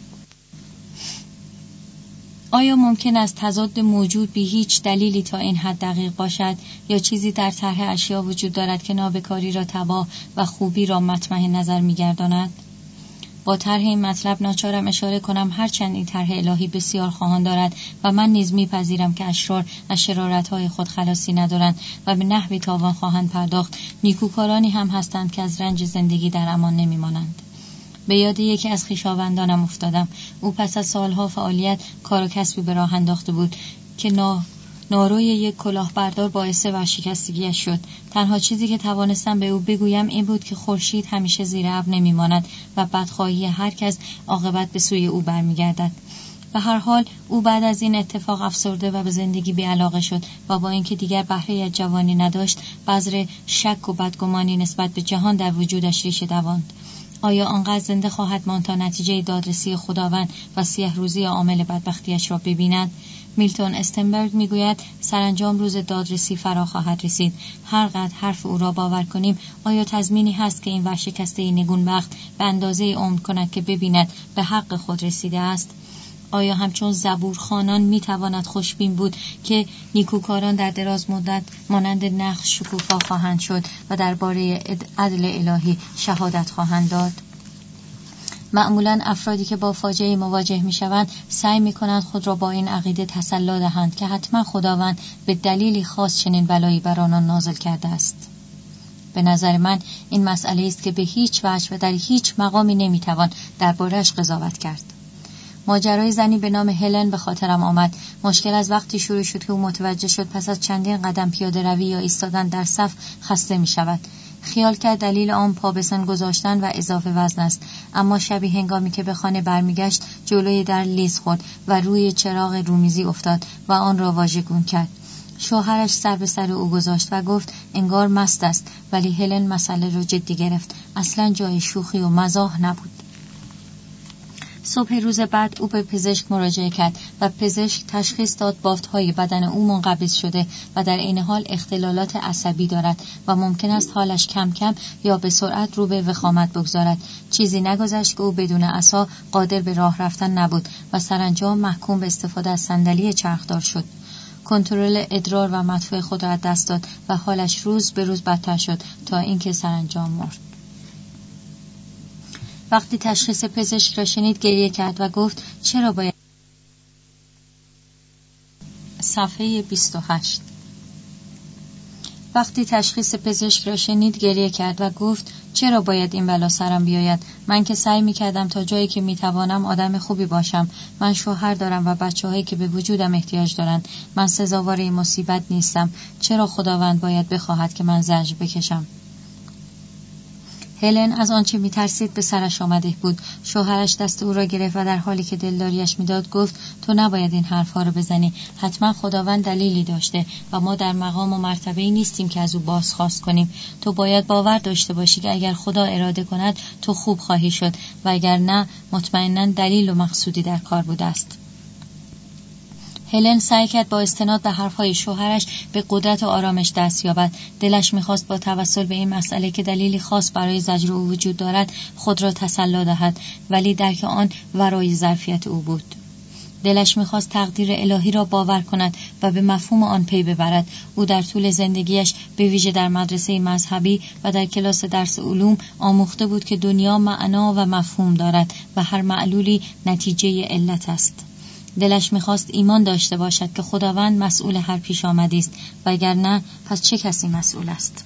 آیا ممکن است تضاد موجود بی هیچ دلیلی تا این حد دقیق باشد، یا چیزی در طرح اشیا وجود دارد که نابکاری را تباه و خوبی را مطمع نظر می‌گرداند؟ با طرح این مطلب ناچارم اشاره کنم هرچند این طرح الهی بسیار خواهان دارد و من نیز میپذیرم که اشرار از شرارت‌های خود خلاصی ندارند و به نحوی تاوان خواهند پرداخت، نیکوکارانی هم هستند که از رنج زندگی در امان نمی‌مانند. به یاد یکی از خویشاوندانم افتادم. او پس از سالها فعالیت کار و کسبی به راه انداخته بود که نا ناروی یک کلاهبردار باعث ورشکستگیش شد. تنها چیزی که توانستم به او بگویم این بود که خورشید همیشه زیر ابر نمیماند و بدخواهی هر کس عاقبت به سوی او برمیگردد. به هر حال او بعد از این اتفاق افسرده و به زندگی بی‌علاقه شد و با اینکه دیگر بهره از جوانی نداشت، بذر شک و بدگمانی نسبت به جهان در وجودش ریشه دواند. آیا آنقدر زنده خواهد ماند تا نتیجه دادرسی خداوند و سیه روزی عامل بدبختیش را ببیند؟ میلتون استنبرگ میگوید سرانجام روز دادرسی فرا خواهد رسید. هر قدر حرف او را باور کنیم، آیا تضمینی هست که این ورشکسته نگونبخت به اندازه عمر کند که ببیند به حق خود رسیده است؟ آیا همچون زبورخوانان میتواند خوشبین بود که نیکوکاران در دراز مدت مانند نخل شکوفا خواهند شد و درباره عدل الهی شهادت خواهند داد؟ معمولاً افرادی که با فاجعه مواجه میشوند سعی میکنند خود را با این عقیده تسلی دهند که حتما خداوند به دلیلی خاص چنین بلایی بر آنان نازل کرده است. به نظر من این مسئله است که به هیچ وجه و در هیچ مقامی نمیتوان درباره‌اش قضاوت کرد. ماجرای زنی به نام هلن به خاطرم آمد. مشکل از وقتی شروع شد که او متوجه شد پس از چندین قدم پیاده روی یا ایستادن در صف خسته می شود. خیال کرد دلیل آن پا به سن گذاشتن و اضافه وزن است، اما شبی هنگامی که به خانه برمیگشت جلوی در لیز خورد و روی چراغ رومیزی افتاد و آن را واژگون کرد. شوهرش سر به سر او گذاشت و گفت انگار مست است، ولی هلن مسئله را جدی گرفت. اصلا جای شوخی و مزاح نبود. صبح روز بعد او به پزشک مراجعه کرد و پزشک تشخیص داد بافت‌های بدن او منقبض شده و در این حال اختلالات عصبی دارد و ممکن است حالش کم کم یا به سرعت رو به وخامت بگذارد. چیزی نگذشت که او بدون عصا قادر به راه رفتن نبود و سرانجام محکوم به استفاده از صندلی چرخدار شد. کنترل ادرار و مدفوع خود را از دست داد و حالش روز به روز بدتر شد تا اینکه سرانجام مرد. وقتی تشخیص پزشک را شنید گریه کرد و گفت چرا باید صفحه بیست و هشت وقتی تشخیص پزشک را شنید گریه کرد و گفت چرا باید این بلا سرم بیاید؟ من که سعی می‌کردم تا جایی که می‌توانم آدم خوبی باشم. من شوهر دارم و بچه‌هایی که به وجودم احتیاج دارند. من سزاوار این مصیبت نیستم. چرا خداوند باید بخواهد که من زجر بکشم؟ هلن از آنچه می‌ترسید به سرش آمده بود. شوهرش دست او را گرفت و در حالی که دلداریش می‌داد گفت تو نباید این حرف‌ها را بزنی. حتما خداوند دلیلی داشته و ما در مقام و مرتبه‌ای نیستیم که از او بازخواست کنیم. تو باید باور داشته باشی که اگر خدا اراده کند تو خوب خواهی شد و اگر نه مطمئناً دلیل و مقصودی در کار بوده است. هلن سعی کرد با استناد به حرفهای شوهرش به قدرت و آرامش دست یابد. دلش می‌خواست با توسل به این مسئله که دلیلی خاص برای زجر او وجود دارد خود را تسلی دهد، ولی درک آن ورای ظرفیت او بود. دلش می‌خواست تقدیر الهی را باور کند و به مفهوم آن پی ببرد. او در طول زندگیش به ویژه در مدرسه مذهبی و در کلاس درس علوم آموخته بود که دنیا معنا و مفهوم دارد و هر معلولی نتیجه علت است. دلش می‌خواست ایمان داشته باشد که خداوند مسئول هر پیش آمدی است و اگر نه پس چه کسی مسئول است؟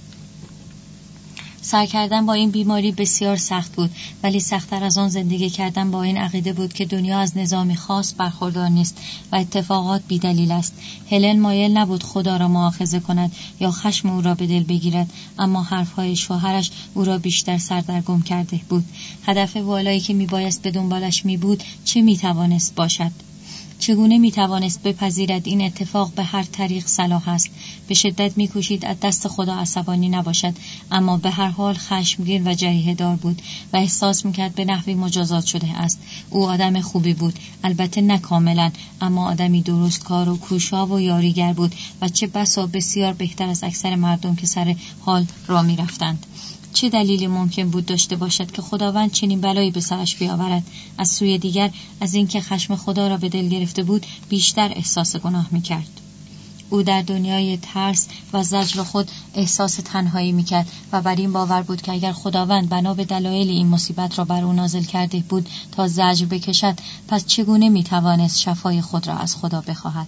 سر کردن با این بیماری بسیار سخت بود، ولی سخت‌تر از آن زندگی کردن با این عقیده بود که دنیا از نظامی خاص برخوردار نیست و اتفاقات بی‌دلیل است. هلن مایل نبود خدا را مؤاخذه کند یا خشم او را به دل بگیرد، اما حرفهای شوهرش او را بیشتر سردرگم کرده بود. هدف والایی که میبایست به دنبالش میبود چه میتوانست باشد؟ چگونه میتوانست بپذیرد این اتفاق به هر طریق صلاح است؟ به شدت میکوشید از دست خدا عصبانی نباشد، اما به هر حال خشمگین و جریحه دار بود و احساس میکرد به نحوی مجازات شده است. او آدم خوبی بود، البته نه کاملا، اما آدمی درست کار و کوشا و یاریگر بود و چه بسا بسیار بهتر از اکثر مردم که سر حال را میرفتند. چه دلیلی ممکن بود داشته باشد که خداوند چنین بلایی به سرش بیاورد؟ از سوی دیگر از اینکه خشم خدا را به دل گرفته بود بیشتر احساس گناه می‌کرد. او در دنیای ترس و زجر خود احساس تنهایی می‌کرد و بر این باور بود که اگر خداوند بنا به دلایل این مصیبت را بر او نازل کرده بود تا زجر بکشد، پس چگونه می‌توانست شفای خود را از خدا بخواهد؟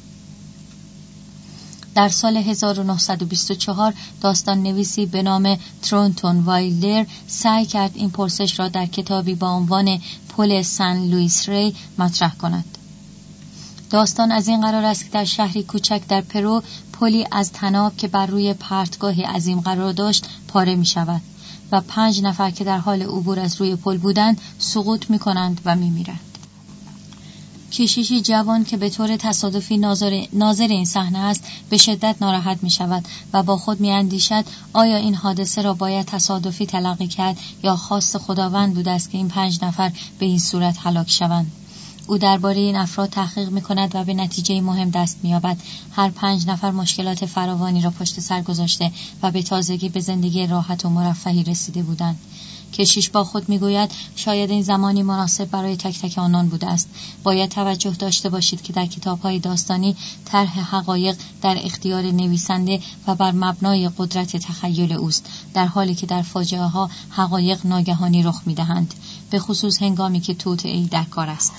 در سال هزار و نهصد و بیست و چهار داستان نویسی به نام ترونتون وایلدر سعی کرد این پرسش را در کتابی با عنوان پل سن لوئیس ری مطرح کند. داستان از این قرار است که در شهری کوچک در پرو پلی از طناب که بر روی پرتگاهی عظیم قرار داشت پاره می شود و پنج نفر که در حال عبور از روی پل بودند سقوط می کنند و می میرند. کشیشی جوان که به طور تصادفی ناظر, ناظر این صحنه است به شدت ناراحت می شود و با خود می اندیشد آیا این حادثه را باید تصادفی تلقی کرد یا خواست خداوند بوده است که این پنج نفر به این صورت هلاک شوند. او درباره این افراد تحقیق می کند و به نتیجه مهم دست می یابد. هر پنج نفر مشکلات فراوانی را پشت سر گذاشته و به تازگی به زندگی راحت و مرفهی رسیده بودند. کشیش با خود میگوید شاید این زمانی مناسب برای تک تک آنان بوده است. باید توجه داشته باشید که در کتاب‌های داستانی طرح حقایق در اختیار نویسنده و بر مبنای قدرت تخیل اوست، در حالی که در فاجعه‌ها حقایق ناگهانی رخ می‌دهند، به خصوص هنگامی که توطئه‌ای در کار است.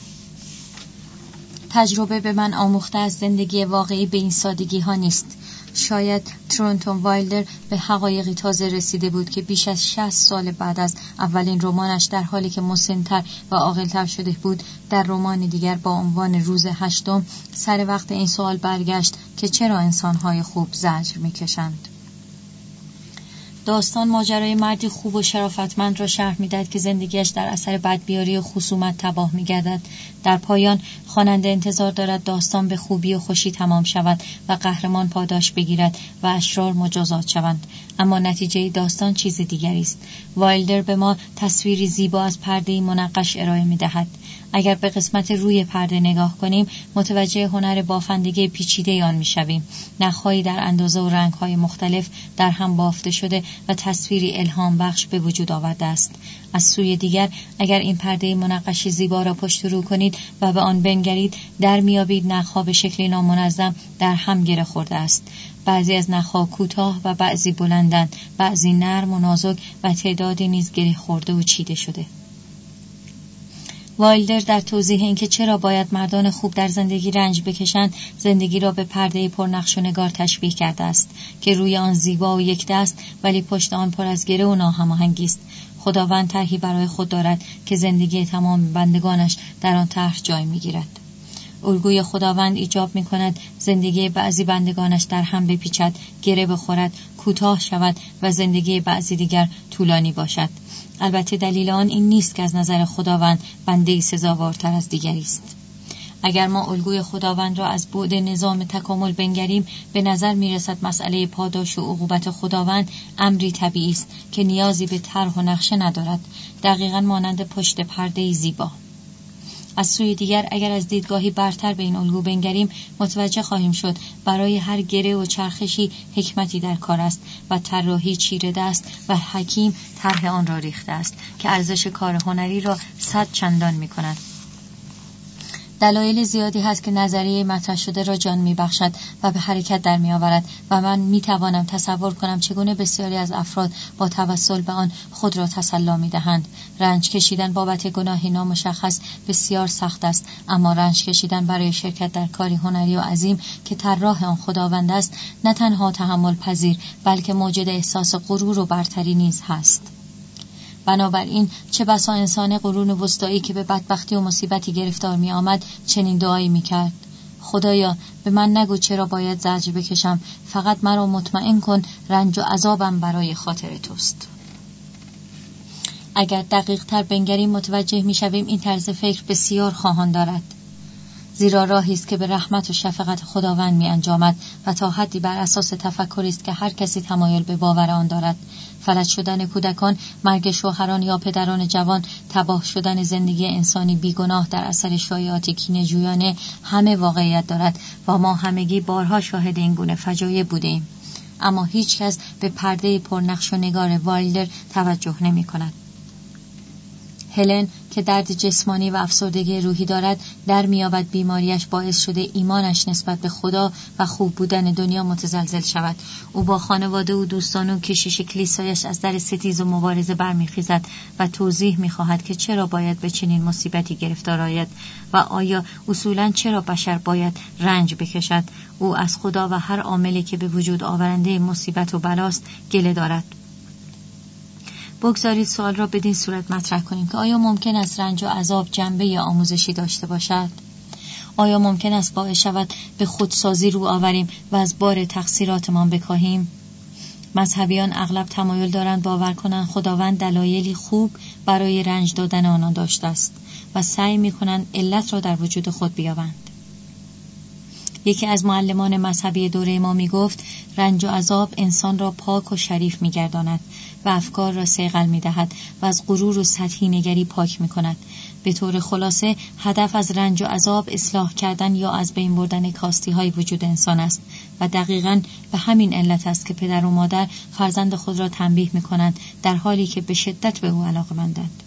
تجربه به من آموخته از زندگی واقعی به این سادگی ها نیست. شاید ترونتون وایلدر به حقایقی تازه رسیده بود که بیش از شصت سال بعد از اولین رمانش در حالی که مسن‌تر و عاقل‌تر شده بود، در رمان دیگر با عنوان روز هشتم سر وقت این سوال برگشت که چرا انسان‌های خوب زجر می‌کشند. داستان ماجرای مردی خوب و شرافتمند را شرح می‌دهد که زندگیش در اثر بدبیاری و خصومت تباه می‌گردد. در پایان خواننده انتظار دارد داستان به خوبی و خوشی تمام شود و قهرمان پاداش بگیرد و اشرار مجازات شوند، اما نتیجه داستان چیز دیگری است. وایلدر به ما تصویری زیبا از پرده منقش ارائه می‌دهد. اگر به قسمت روی پرده نگاه کنیم، متوجه هنر بافندگی پیچیده آن می‌شویم. نخ‌هایی در اندازه و رنگ‌های مختلف در هم بافته شده و تصویری الهام بخش به وجود آورده است. از سوی دیگر اگر این پرده منقش زیبا را پشت رو کنید و به آن بنگرید، در میابید نخ‌ها به شکلی نامنظم در هم گره خورده است. بعضی از نخ‌ها کوتاه و بعضی بلندند، بعضی نرم و نازک و تعدادی نیز گره خورده و چیده شده. وایلدر در توضیح اینکه چرا باید مردان خوب در زندگی رنج بکشند، زندگی را به پرده پرنقش و نگار تشبیه کرده است که روی آن زیبا و یک دست ولی پشت آن پر از گره و ناهماهنگی است. خداوند طرحی برای خود دارد که زندگی تمام بندگانش در آن طرح جای می‌گیرد. الگوی خداوند ایجاب می‌کند زندگی بعضی بندگانش در هم بپیچد، گره بخورد، کوتاه شود و زندگی بعضی دیگر طولانی باشد. البته دلیل آن این نیست که از نظر خداوند بنده‌ای سزاوارتر از دیگری است. اگر ما الگوی خداوند را از بعد نظام تکامل بنگریم، به نظر می‌رسد مسئله پاداش و عقوبت خداوند امری طبیعی است که نیازی به طرح و نقشه ندارد، دقیقاً مانند پشت پرده‌ای زیبا. از سوی دیگر اگر از دیدگاهی برتر به این الگو بنگریم، متوجه خواهیم شد برای هر گره و چرخشی حکمتی در کار است و طراحی چیرده است و حکیم طرح آن را ریخته است که ارزش کار هنری را صد چندان می‌کند. دلایل زیادی هست که نظریه مطرح شده را جان می‌بخشد و به حرکت در می‌آورد و من می‌توانم تصور کنم چگونه بسیاری از افراد با توسل به آن خود را تسلی می‌دهند. رنج کشیدن بابت گناهی نامشخص بسیار سخت است، اما رنج کشیدن برای شرکت در کاری هنری و عظیم که طراح آن خداوند است، نه تنها تحمل پذیر بلکه موجد احساس غرور و برتری نیز هست. بنابراین چه بسا انسان قرون وسطایی که به بدبختی و مصیبتی گرفتار می آمد چنین دعایی می کرد: خدایا به من نگو چرا باید زجر بکشم، فقط مرا مطمئن کن رنج و عذابم برای خاطر توست. اگر دقیق تر بنگریم متوجه می شویم این طرز فکر بسیار خواهان دارد، زیرا راهی است که به رحمت و شفقت خداوند می انجامد و تا حدی بر اساس تفکری است که هر کسی تمایل به باور آن دارد. فلج شدن کودکان، مرگ شوهران یا پدران جوان، تباه شدن زندگی انسانی بیگناه در اثر شایعات کینه‌جویانه همه واقعیت دارد و ما همگی بارها شاهد این گونه فجایع بودیم، اما هیچ کس به پرده پرنقش و نگار وایلدر توجه نمی کند. هلن که درد جسمانی و افسردگی روحی دارد، در میابد بیماریش باعث شده ایمانش نسبت به خدا و خوب بودن دنیا متزلزل شود. او با خانواده و دوستان و کشیش کلیسایش از در ستیز و مبارزه برمیخیزد و توضیح میخواهد که چرا باید به چنین مصیبتی گرفتار آید و آیا اصولاً چرا بشر باید رنج بکشد. او از خدا و هر عاملی که به وجود آورنده مصیبت و بلاست گله دارد. بگذارید سوال را بدین صورت مطرح کنیم که آیا ممکن است رنج و عذاب جنبه آموزشی داشته باشد؟ آیا ممکن است باعث شود به خودسازی رو آوریم و از بار تقصیراتمان بکاهیم؟ مذهبیان اغلب تمایل دارند باور کنند خداوند دلایلی خوب برای رنج دادن آنان داشته است و سعی می‌کنند علت را در وجود خود بیابند. یکی از معلمان مذهبی دوره ما می گفت رنج و عذاب انسان را پاک و شریف می گرداند و افکار را صیقل می دهد و از غرور و سطحی نگری پاک می کند. به طور خلاصه هدف از رنج و عذاب اصلاح کردن یا از بین بردن کاستی های وجود انسان است و دقیقاً به همین علت است که پدر و مادر فرزند خود را تنبیه می کنند در حالی که به شدت به او علاقه‌مندند.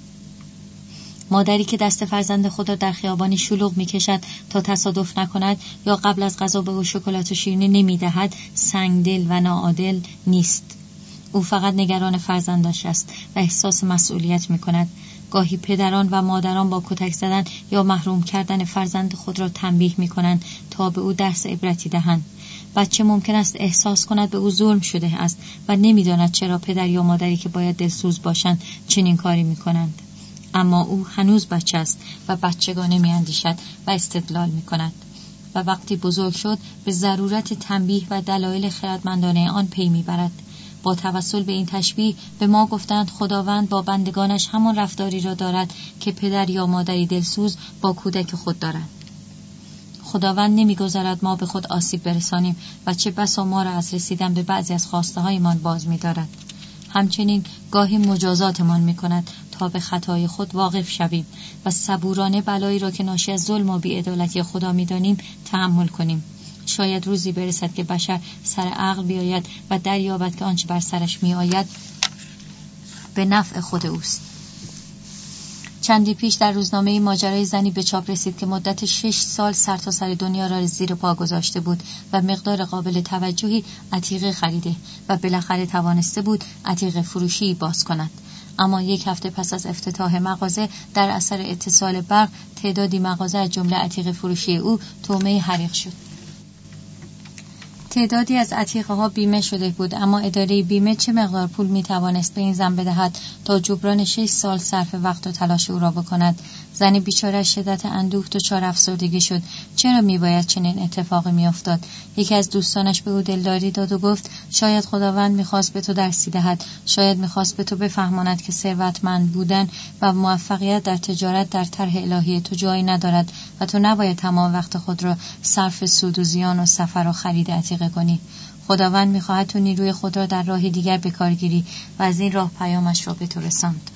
مادری که دست فرزند خود را در خیابانی شلوغ می‌کشد تا تصادف نکند یا قبل از غذا به او شکلات و شیرینی نمی‌دهد سنگدل و ناعادل نیست. او فقط نگران فرزندش است و احساس مسئولیت می‌کند. گاهی پدران و مادران با کتک زدن یا محروم کردن فرزند خود را تنبیه می‌کنند تا به او درس عبرتی دهند. بچه ممکن است احساس کند به او ظلم شده است و نمی‌داند چرا پدر یا مادری که باید دلسوز باشند چنین کاری می‌کنند. اما او هنوز بچه است و بچگانه می‌اندیشد و استدلال می‌کند و وقتی بزرگ شد به ضرورت تنبیه و دلایل خردمندانه آن پی می‌برد. با توسل به این تشبیه به ما گفتند خداوند با بندگانش همان رفتاری را دارد که پدر یا مادری دلسوز با کودک خود دارند. خداوند نمی‌گذارد ما به خود آسیب برسانیم و چه بسا ما را از رسیدن به بعضی از خواسته‌هایمان باز می‌دارد. همچنین گاهی مجازاتمان می‌کند تا به خطای خود واقف شویم و صبورانه بلایی را که ناشی از ظلم و بی‌عدالتی خدا می‌دانیم تحمل کنیم. شاید روزی برسد که بشر سر عقل بیاید و دریابد که آنچه بر سرش می‌آید به نفع خود اوست. چندی پیش در روزنامه ماجرای زنی به چاپ رسید که مدت شش سال سر تا سر دنیا را زیر پا گذاشته بود و مقدار قابل توجهی عتیقه خریده و بالاخره توانسته بود عتیقه فروشی باز کند. اما یک هفته پس از افتتاح مغازه در اثر اتصال برق تعدادی مغازه از جمله عتیقه فروشی او طعمه حریق شد. تعدادی از عتیقه ها بیمه شده بود، اما اداره بیمه چه مقدار پول می توانست به این زن بدهد تا جبران شش سال صرف وقت و تلاش او را بکند؟ زن بیچاره شدت اندوه دچار افسردگی شد. چرا می باید چنین اتفاقی می افتاد؟ یکی از دوستانش به او دلداری داد و گفت شاید خداوند می خواست به تو درسی دهد، شاید می خواست به تو بفهماند که ثروتمند بودن و موفقیت در تجارت در طرح الهی تو جایی ندارد و تو نباید تمام وقت خود را صرف سود و زیان و سفر و خرید عتیقه کنی. خداوند می‌خواهد تو نیروی خود را در راهی دیگر به کار گیری و از این راه پیامش را به تو رساند.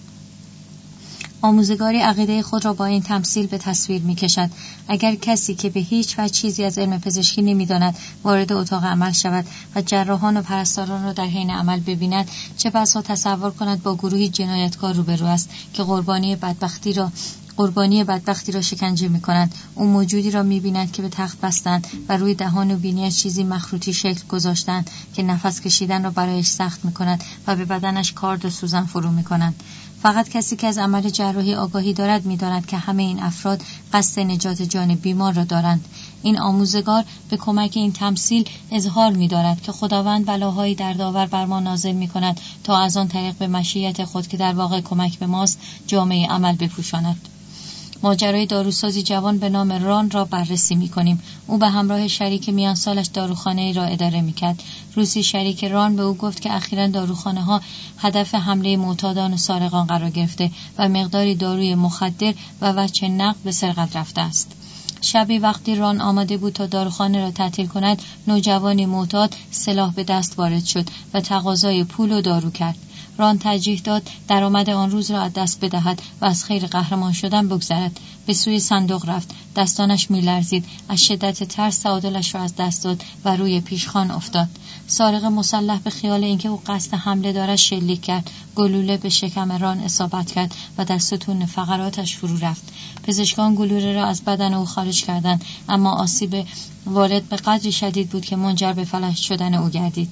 آموزگاری عقیده خود را با این تمثیل به تصویر می‌کشد. اگر کسی که به هیچ وجه چیزی از علم پزشکی نمی‌داند وارد اتاق عمل شود و جراحان و پرستاران را در حین عمل ببیند، چه بسا تصور کند با گروهی جنایتکار روبرو است که قربانی بدبختی را قربانی بدبختی را شکنجه می‌کنند. او موجودی را می‌بیند که به تخت بستند و روی دهان و بینی چیزی مخروطی شکل گذاشتند که نفس کشیدن را برایش سخت می‌کند و به بدنش کارد و سوزن فرو می‌کنند. فقط کسی که از عمل جراحی آگاهی دارد می‌داند که همه این افراد قصد نجات جان بیمار را دارند. این آموزگار به کمک این تمثیل اظهار می‌دارد که خداوند بلاهایی دردآور بر ما نازل می‌کند تا از آن طریق به مشیت خود که در واقع کمک به ماست جامعه عمل بپوشاند. ماجرای داروسازی جوان به نام ران را بررسی می‌کنیم. او به همراه شریک میان سالش داروخانه‌ای را اداره می‌کرد. روزی شریک ران به او گفت که اخیراً داروخانه‌ها هدف حمله معتادان و سارقان قرار گرفته و مقداری داروی مخدر و وجه نقد به سرقت رفته است. شبی وقتی ران آمده بود تا داروخانه را تعطیل کند، نوجوانی معتاد سلاح به دست وارد شد و تقاضای پول و دارو کرد. ران ترجیح داد درآمد آن روز را از دست بدهد و از خیر قهرمان شدن بگذرد. به سوی صندوق رفت. دستانش می‌لرزید. از شدت ترس تعادلش را از دست داد و روی پیشخوان افتاد. سارق مسلح به خیال اینکه او قصد حمله دارد شلیک کرد. گلوله به شکم ران اصابت کرد و در ستون فقراتش فرو رفت. پزشکان گلوله را از بدن او خارج کردند، اما آسیب وارد به قدری شدید بود که منجر به فلج شدن او گردید.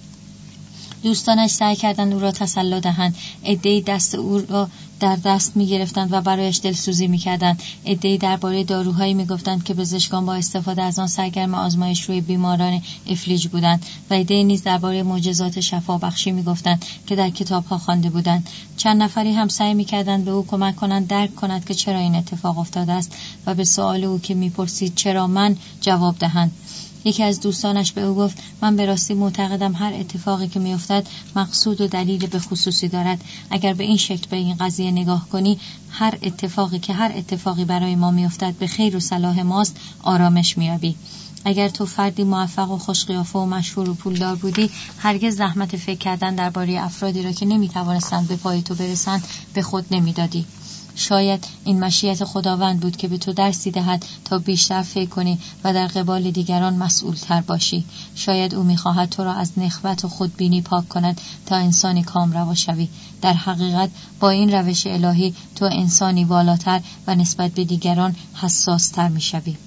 دوستانش سعی کردند او را تسلی دهند. عده‌ای دست او را در دست می گرفتند و برایش دلسوزی می کردند. عده‌ای درباره داروهایی می گفتند که پزشکان با استفاده از آن سرگرم آزمایش روی بیماران افلیج بودند و عده‌ای نیز درباره معجزات شفابخشی می گفتند که در کتاب‌ها خوانده بودند. چند نفری هم سعی می کردند به او کمک کنند درک کند که چرا این اتفاق افتاده است و به سؤال او که می پرسید چرا من جواب دهند. یکی از دوستانش به او گفت من به راستی معتقدم هر اتفاقی که میافتد مقصود و دلیل به خصوصی دارد. اگر به این شکل به این قضیه نگاه کنی، هر اتفاقی که هر اتفاقی برای ما میافتد به خیر و صلاح ماست، آرامش میابی. اگر تو فردی موفق و خوشقیافه و مشهور و پولدار بودی، هرگز زحمت فکر کردن درباره افرادی را که نمیتوانستند به پای تو برسند به خود نمیدادی. شاید این مشیت خداوند بود که به تو درسی دهد تا بیشتر فکر کنی و در قبال دیگران مسئولتر باشی. شاید او میخواهد تو را از نخوت و خودبینی پاک کند تا انسانی کامروا شوی. در حقیقت با این روش الهی تو انسانی والاتر و نسبت به دیگران حساستر میشوی.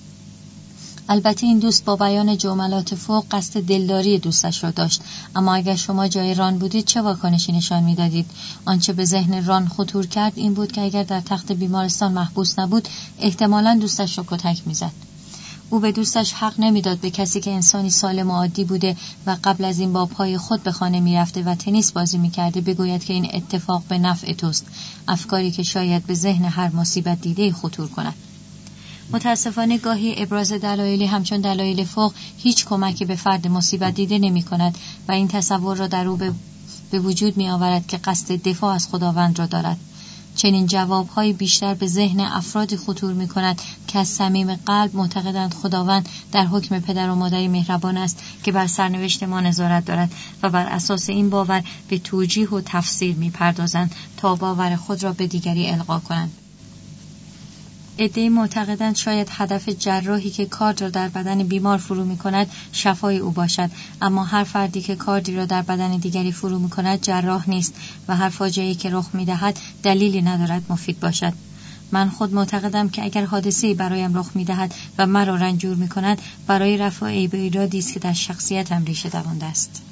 البته این دوست با بیان جملات فوق قصد دلداری دوستش را داشت، اما اگر شما جای ران بودید چه واکنشی نشان میدادید؟ آنچه به ذهن ران خطور کرد این بود که اگر در تخت بیمارستان محبوس نبود، احتمالاً دوستش را کتک میزد. او به دوستش حق نمیداد به کسی که انسانی سالم و عادی بوده و قبل از این با پای خود به خانه میرفته و تنیس بازی میکرده بگوید که این اتفاق به نفع توست، افکاری که شاید به ذهن هر مصیبت دیده خطور کند. متاسفانه گاهی ابراز دلایلی همچون دلایل فوق هیچ کمکی به فرد مصیبت دیده نمی کند و این تصور را در او به, به وجود می آورد که قصد دفاع از خداوند را دارد. چنین جوابهای بیشتر به ذهن افرادی خطور می کند که از صمیم قلب معتقدند خداوند در حکم پدر و مادری مهربان است که بر سرنوشت ما نظارت دارد و بر اساس این باور به توجیه و تفسیر می پردازند تا باور خود را به دیگری القا کنند. عده‌ای معتقدند شاید هدف جراحی که کارد را در بدن بیمار فرو می‌کند شفای او باشد، اما هر فردی که کاردی را در بدن دیگری فرو می‌کند جراح نیست و هر فاجعه‌ای که رخ می‌دهد دلیلی ندارد مفید باشد. من خود معتقدم که اگر حادثه‌ای برایم رخ می‌دهد و مرا رنجور می‌کند برای رفع عیب و ایرادی است که در شخصیتم ریشه دوانده است.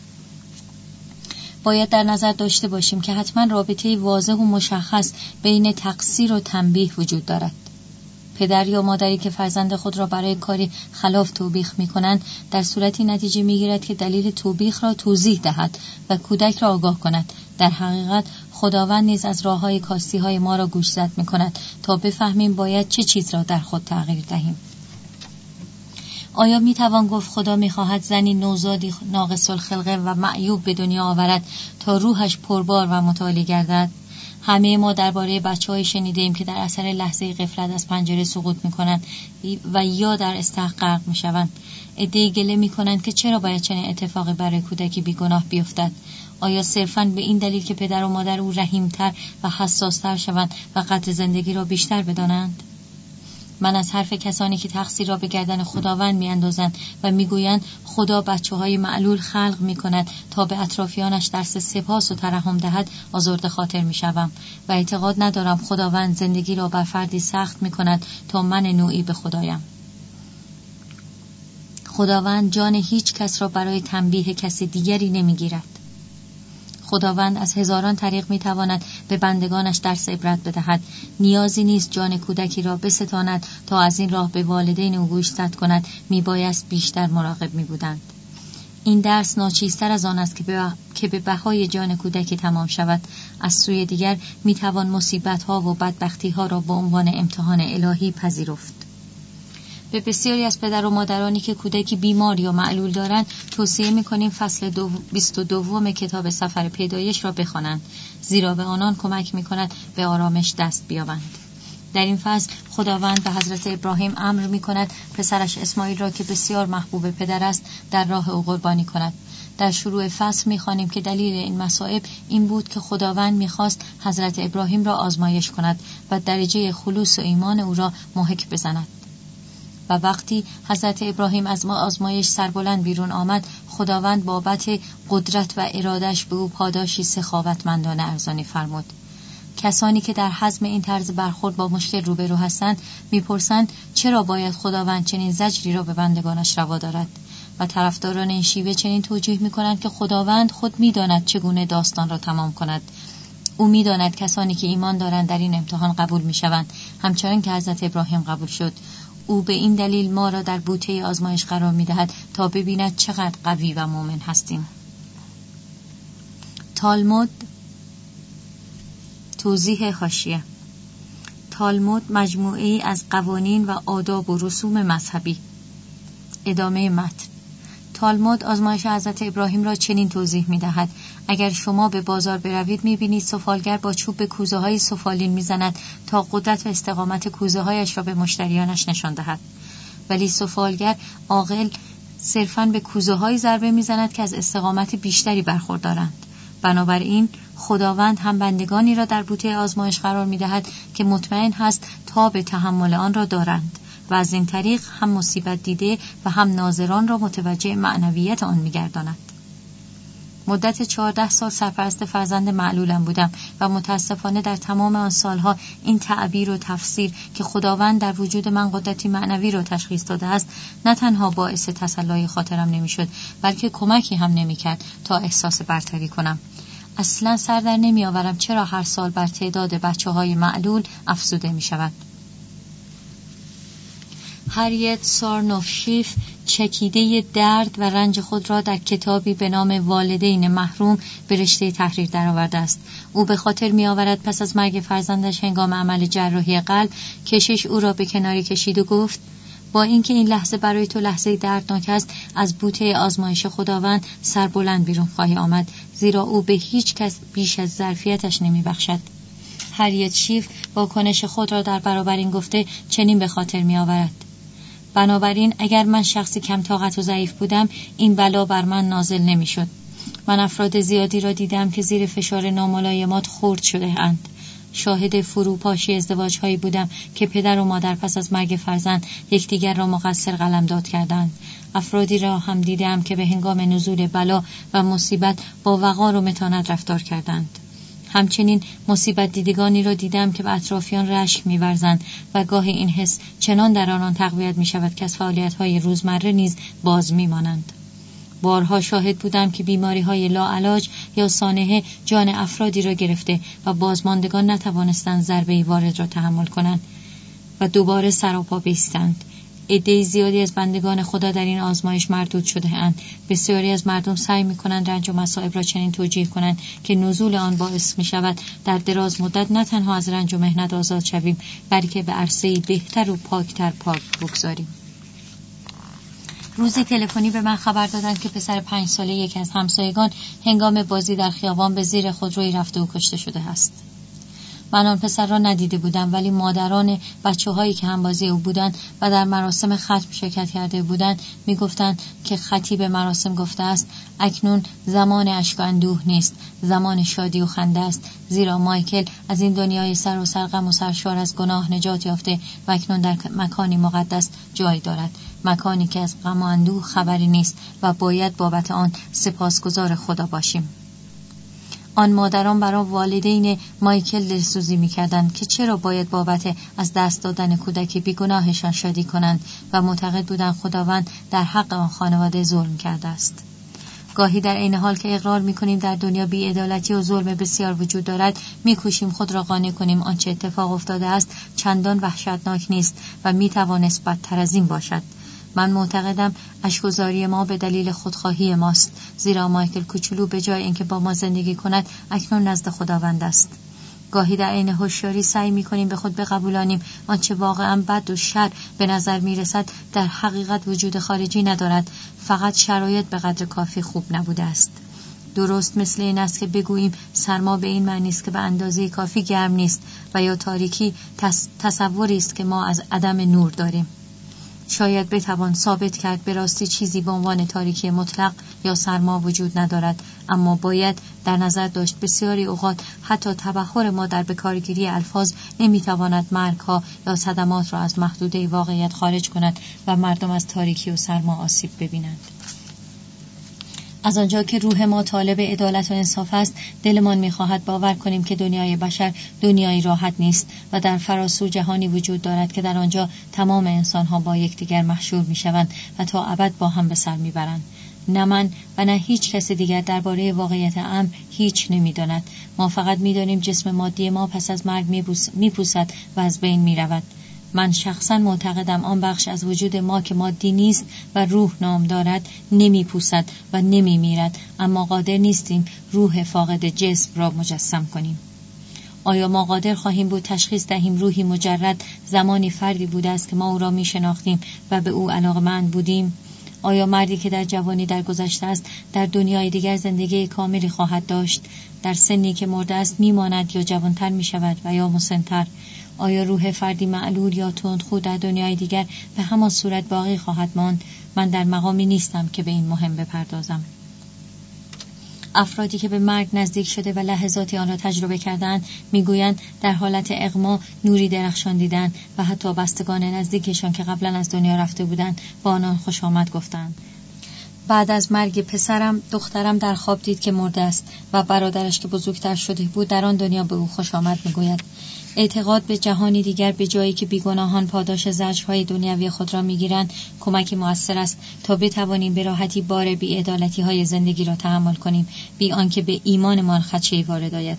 باید در نظر داشته باشیم که حتما رابطه‌ای واضح و مشخص بین تقصیر و تنبیه وجود دارد. پدر یا مادری که فرزند خود را برای کاری خلاف توبیخ می‌کنند در صورتی نتیجه می‌گیرد که دلیل توبیخ را توضیح دهد و کودک را آگاه کند. در حقیقت خداوند نیز از راه‌های کاستی‌های ما را گوشزد می‌کند تا بفهمیم باید چه چیز را در خود تغییر دهیم. آیا می‌توان گفت خدا می‌خواهد زنی نوزادی ناقص الخلقه و معیوب به دنیا آورد تا روحش پربار و متعالی گردد؟ همه ما درباره بچه‌های شنیده‌ایم که در اثر لحظه غفلت از پنجره سقوط می‌کنند و یا در استخر غرق می‌شوند. عده‌ای گله می‌کنند که چرا باید چنین اتفاقی برای کودکی بیگناه بیفتد؟ آیا صرفاً به این دلیل که پدر و مادر او رحیم‌تر و حساس‌تر شوند و قدر زندگی را بیشتر بدانند؟ من از حرف کسانی که تقصیر را به گردن خداوند می‌اندازند و می‌گویند خدا بچه‌های معلول خلق می‌کند تا به اطرافیانش درس سپاس و ترحم دهد آزرده خاطر می‌شوم و اعتقاد ندارم خداوند زندگی را بر فردی سخت می‌کند تا من نوعی به خدایم. خداوند جان هیچ کس را برای تنبیه کسی دیگری نمی‌گیرد. خداوند از هزاران طریق می‌تواند به بندگانش درس عبرت بدهد. نیازی نیست جان کودکی را بستاند تا از این راه به والدین او گوشزد کند. میبایست بیشتر مراقب می‌بودند. این درس ناچیزتر از آن است که به که به بهای جان کودکی تمام شود. از سوی دیگر می‌توان مصیبت‌ها و بدبختی‌ها را به عنوان امتحان الهی پذیرفت. به بسیاری از پدر و مادرانی که کودکی بیمار یا معلول دارند توصیه می‌کنیم فصل دو بیست و دو کتاب سفر پیدایش را بخوانند، زیرا به آنان کمک می‌کند به آرامش دست بیابند. در این فصل خداوند به حضرت ابراهیم امر می‌کند پسرش اسماعیل را که بسیار محبوب پدر است در راه او قربانی کند. در شروع فصل می‌خوانیم که دلیل این مصائب این بود که خداوند می‌خواست حضرت ابراهیم را آزمایش کند و درجه خلوص و ایمان او را محک بزند. و وقتی حضرت ابراهیم از ما آزمایش سربلند بیرون آمد، خداوند بابت قدرت و ارادش به او پاداشی سخاوتمندانه ارزانی فرمود. کسانی که در حزم این طرز برخورد با مشکل روبرو هستند میپرسند چرا باید خداوند چنین زجری را به بندگانش روا دارد؟ و طرفداران این شیوه چنین توجیه میکنند که خداوند خود میداند چگونه داستان را تمام کند. او میداند کسانی که ایمان دارند در این امتحان قبول میشوند، همچنان که حضرت ابراهیم قبول شد. او به این دلیل ما را در بوته آزمایش قرار می‌دهد تا ببیند چقدر قوی و مؤمن هستیم. تالمود توضیح حاشیه. تالمود مجموعه‌ای از قوانین و آداب و رسوم مذهبی. ادامه متن. تالمود آزمایش حضرت ابراهیم را چنین توضیح می‌دهد: اگر شما به بازار بروید می‌بینید سفالگر با چوب به کوزه‌های سفالین می‌زند تا قدرت و استقامت کوزه‌هایش را به مشتریانش نشان دهد، ولی سفالگر عاقل صرفاً به کوزه‌های ضربه می‌زند که از استقامت بیشتری برخوردارند. بنابراین خداوند هم بندگانی را در بوته آزمایش قرار می‌دهد که مطمئن هست تاب تحمل آن را دارند و از این طریق هم مصیبت دیده و هم ناظران را متوجه معنویت آن می‌گرداند. مدت چهارده سال سرپرست فرزند معلولم بودم و متاسفانه در تمام آن سالها این تعبیر و تفسیر که خداوند در وجود من قدرتی معنوی را تشخیص داده است نه تنها باعث تسلای خاطرم نمی‌شد، بلکه کمکی هم نمی‌کرد تا احساس برتری کنم. اصلا سر در نمی‌آورم چرا هر سال بر تعداد بچه‌های معلول افزوده می‌شود. هریت سارنوف شیف چکیده درد و رنج خود را در کتابی به نام والدین محروم به رشته تحریر درآورده است. او به خاطر می‌آورد پس از مرگ فرزندش هنگام عمل جراحی قلب، کشیش او را به کناری کشید و گفت: با اینکه این لحظه برای تو لحظه دردناک است، از بوته آزمایش خداوند سربلند بیرون خواهی آمد، زیرا او به هیچ کس بیش از ظرفیتش نمی‌بخشد. هریت شیف واکنش خود را در برابر این گفته چنین به خاطر می‌آورد: بنابراین اگر من شخصی کم طاقت و ضعیف بودم، این بلا بر من نازل نمی‌شد. من افراد زیادی را دیدم که زیر فشار ناملایمات خرد شده اند. شاهد فروپاشی ازدواج‌هایی بودم که پدر و مادر پس از مرگ فرزند یکدیگر را مقصر قلمداد کردند. افرادی را هم دیدم که به هنگام نزول بلا و مصیبت با وقار و متانت رفتار کردند. همچنین مصیبت دیدگانی را دیدم که به اطرافیان رشک می‌ورزند و گاهی این حس چنان در آنان تقویت می‌شود که از فعالیت‌های روزمره نیز باز می‌مانند. بارها شاهد بودم که بیماری‌های لاعلاج یا سانحه جان افرادی را گرفته و بازماندگان نتوانستند ضربه‌ای وارد را تحمل کنند و دوباره سراپا بایستند. عده زیادی از بندگان خدا در این آزمایش مردود شده اند. بسیاری از مردم سعی می‌کنند رنج و مصائب را چنین توجیه کنند که نزول آن باعث می‌شود در دراز مدت نه تنها از رنج و محنت آزاد شویم، بلکه به عرصه‌ای بهتر و پاکتر پاک بگذاریم. روزی تلفنی به من خبر دادند که پسر پنج ساله یکی از همسایگان هنگام بازی در خیابان به زیر خودرویی رفته و کشته شده است. من آن پسر را ندیده بودم، ولی مادران بچه‌هایی که همبازی او بودند و در مراسم ختم شرکت کرده بودند می‌گفتند که خطیب مراسم گفته است: اکنون زمان اشک و اندوه نیست، زمان شادی و خنده است، زیرا مایکل از این دنیای سر و سرغم و سرشار از گناه نجات یافته و اکنون در مکانی مقدس جای دارد، مکانی که از غم و اندوه خبری نیست و باید بابت آن سپاسگزار خدا باشیم. آن مادران برای والدین مایکل دلسوزی می‌کردند که چرا باید بابت از دست دادن کودک بیگناهشان شادی کنند و معتقد بودند خداوند در حق آن خانواده ظلم کرده است. گاهی در این حال که اقرار می‌کنیم در دنیا بی‌عدالتی و ظلم بسیار وجود دارد، می‌کوشیم خود را قانع کنیم آنچه اتفاق افتاده است چندان وحشتناک نیست و می‌توانست بدتر از این باشد. من معتقدم اشک‌وزاری ما به دلیل خودخواهی ماست، زیرا مایکل کوچولو به جای اینکه با ما زندگی کند اکنون نزد خداوند است. گاهی در عین هوشیاری سعی می‌کنیم به خود بقبولانیم آنچه واقعاً بد و شر به نظر می‌رسد در حقیقت وجود خارجی ندارد، فقط شرایط به قدر کافی خوب نبوده است. درست مثل این است که بگوییم سرما به این معنی است که به اندازه کافی گرم نیست و یا تاریکی تص... تصوری است که ما از عدم نور داریم. شاید بتوان ثابت کرد به راستی چیزی به عنوان تاریکی مطلق یا سرما وجود ندارد، اما باید در نظر داشت بسیاری اوقات حتی تبحر ما در بکارگیری الفاظ نمیتواند مرگ‌ها یا صدمات را از محدوده واقعیت خارج کند و مردم از تاریکی و سرما آسیب ببینند. از آنجا که روح ما طالب عدالت و انصاف است، دلمان می‌خواهد باور کنیم که دنیای بشر دنیایی راحت نیست و در فراسو جهانی وجود دارد که در آنجا تمام انسان‌ها با یکدیگر محشور می‌شوند و تا ابد با هم به سر می‌برند. نه من و نه هیچ کس دیگر درباره واقعیت امر هیچ نمی‌داند. ما فقط می‌دانیم جسم مادی ما پس از مرگ می‌پوسد و از بین می‌رود. من شخصا معتقدم آن بخش از وجود ما که مادی نیست و روح نام دارد نمی پوسد و نمی میرد، اما قادر نیستیم روح فاقد جسم را مجسم کنیم. آیا ما قادر خواهیم بود تشخیص دهیم روحی مجرد زمانی فردی بوده است که ما او را می شناختیم و به او علاقمند بودیم؟ آیا مردی که در جوانی در گذشته است در دنیای دیگر زندگی کاملی خواهد داشت؟ در سنی که مرده است میماند یا جوانتر می شود و یا مسن‌تر؟ آیا روح فردی معلول یا تندخو در دنیای دیگر به همان صورت باقی خواهد ماند؟ من در مقامی نیستم که به این مهم بپردازم. افرادی که به مرگ نزدیک شده و لحظاتی آن را تجربه کردند میگویند در حالت اغما نوری درخشان دیدند و حتی بستگان نزدیکشان که قبلا از دنیا رفته بودند با آنان خوش آمد گفتند. بعد از مرگ پسرم دخترم در خواب دید که مرده است و برادرش که بزرگتر شده بود در آن دنیا به او خوش آمد میگوید. اعتقاد به جهانی دیگر به جایی که بیگناهان پاداش زجرهای دنیوی خود را میگیرند کمکی مؤثر است تا بتوانیم به راحتی بار بی‌عدالتی‌های زندگی را تحمل کنیم بی آنکه به ایمانمان خدشه‌ای وارد آید.